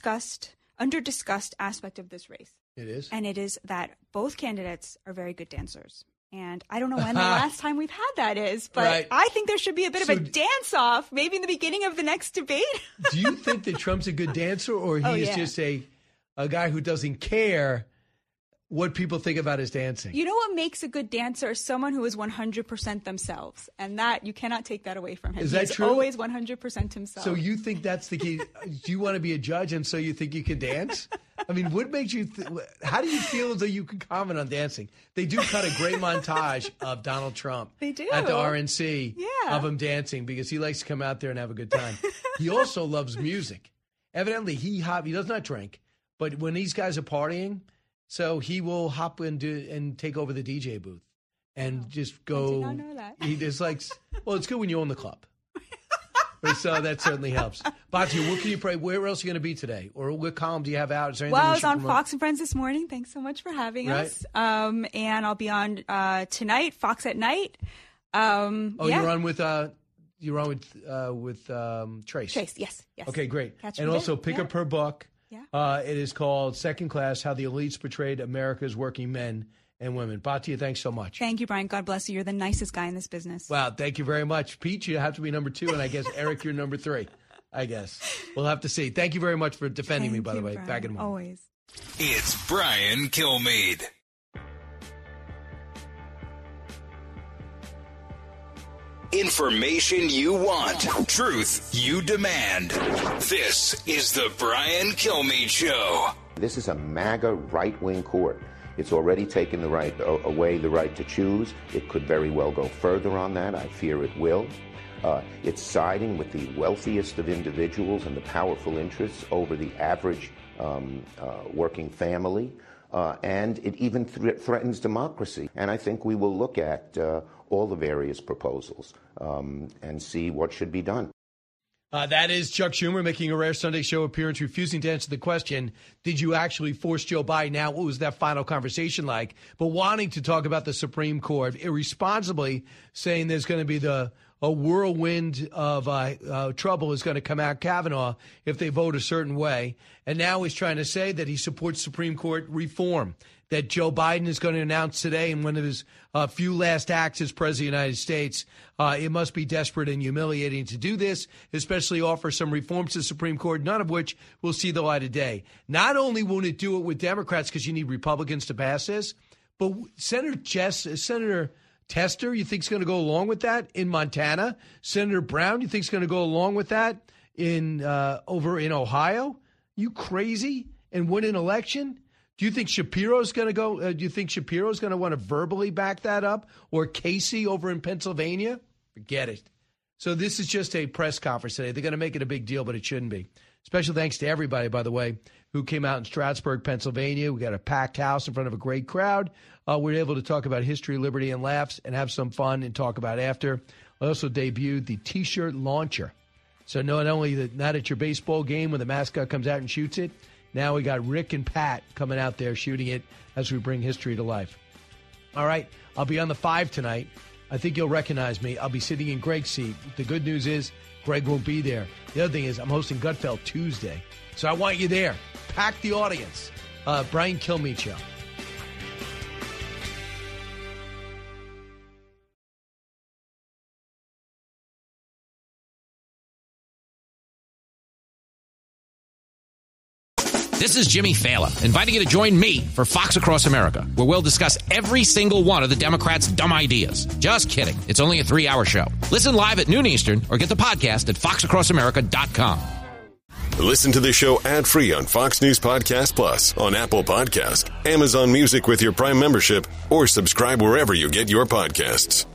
under-discussed aspect of this race. It is? And it is that both candidates are very good dancers. And I don't know when the last time we've had that is, but right. I think there should be a bit of a dance-off, maybe in the beginning of the next debate. Do you think that Trump's a good dancer, or he's just a guy who doesn't care what people think about his dancing? You know what makes a good dancer? Someone who is 100% themselves. And that, you cannot take that away from him. Is that true? He's always 100% himself. So you think that's the key? Do you want to be a judge and so you think you can dance? I mean, what makes you how do you feel as though you can comment on dancing? They do cut a great montage of Donald Trump at the RNC of him dancing because he likes to come out there and have a good time. He also loves music. Evidently, he does not drink, but when these guys are partying, so he will hop and take over the DJ booth and just go. I did not know that. He just likes, well, it's good when you own the club. So that certainly helps. Batya, what can you pray? Where else are you going to be today? Or what column do you have out? Is there anything I was on Fox and Friends this morning. Thanks so much for having us. And I'll be on tonight, Fox at Night. You're on with Trace. Trace, yes. Okay, great. And also pick up her book. Yeah. It is called Second Class: How the Elites Betrayed America's Working Men and Women. Batya, thanks so much. Thank you, Brian. God bless you. You're the nicest guy in this business. Wow, thank you very much. Pete, you have to be number 2, and I guess, Eric, you're number 3, I guess. We'll have to see. Thank you very much for defending me, by the way. Brian. Back in a moment. Always. It's Brian Kilmeade. Information you want. Truth you demand. This is the Brian Kilmeade Show. This is a MAGA right-wing court. It's already taken away the right to choose. It could very well go further on that. I fear it will. It's siding with the wealthiest of individuals and the powerful interests over the average working family. And it even threatens democracy. And I think we will look at all the various proposals and see what should be done. That is Chuck Schumer making a rare Sunday show appearance, refusing to answer the question, did you actually force Joe Biden out? What was that final conversation like? But wanting to talk about the Supreme Court, irresponsibly saying there's going to be a whirlwind of trouble is going to come out Kavanaugh if they vote a certain way. And now he's trying to say that he supports Supreme Court reform, that Joe Biden is going to announce today in one of his few last acts as President of the United States. It must be desperate and humiliating to do this, especially offer some reforms to the Supreme Court, none of which will see the light of day. Not only won't it do it with Democrats because you need Republicans to pass this, but Senator Tester, you think is going to go along with that in Montana? Senator Brown, you think is going to go along with that over in Ohio? You crazy? And win an election? Do you think Shapiro's going to go? Do you think Shapiro's going to want to verbally back that up? Or Casey over in Pennsylvania? Forget it. So this is just a press conference today. They're going to make it a big deal, but it shouldn't be. Special thanks to everybody, by the way, who came out in Stroudsburg, Pennsylvania. We got a packed house in front of a great crowd. We were able to talk about history, liberty, and laughs and have some fun and talk about after. I also debuted the T-shirt launcher. So not only not at your baseball game when the mascot comes out and shoots it, now we got Rick and Pat coming out there shooting it as we bring history to life. All right, I'll be on the 5 tonight. I think you'll recognize me. I'll be sitting in Greg's seat. The good news is Greg won't be there. The other thing is I'm hosting Gutfeld Tuesday. So I want you there. Pack the audience. Brian Kilmeade Show. This is Jimmy Fallon, inviting you to join me for Fox Across America, where we'll discuss every single one of the Democrats' dumb ideas. Just kidding. It's only a 3-hour show. Listen live at noon Eastern or get the podcast at foxacrossamerica.com. Listen to the show ad-free on Fox News Podcast Plus, on Apple Podcast, Amazon Music with your Prime membership, or subscribe wherever you get your podcasts.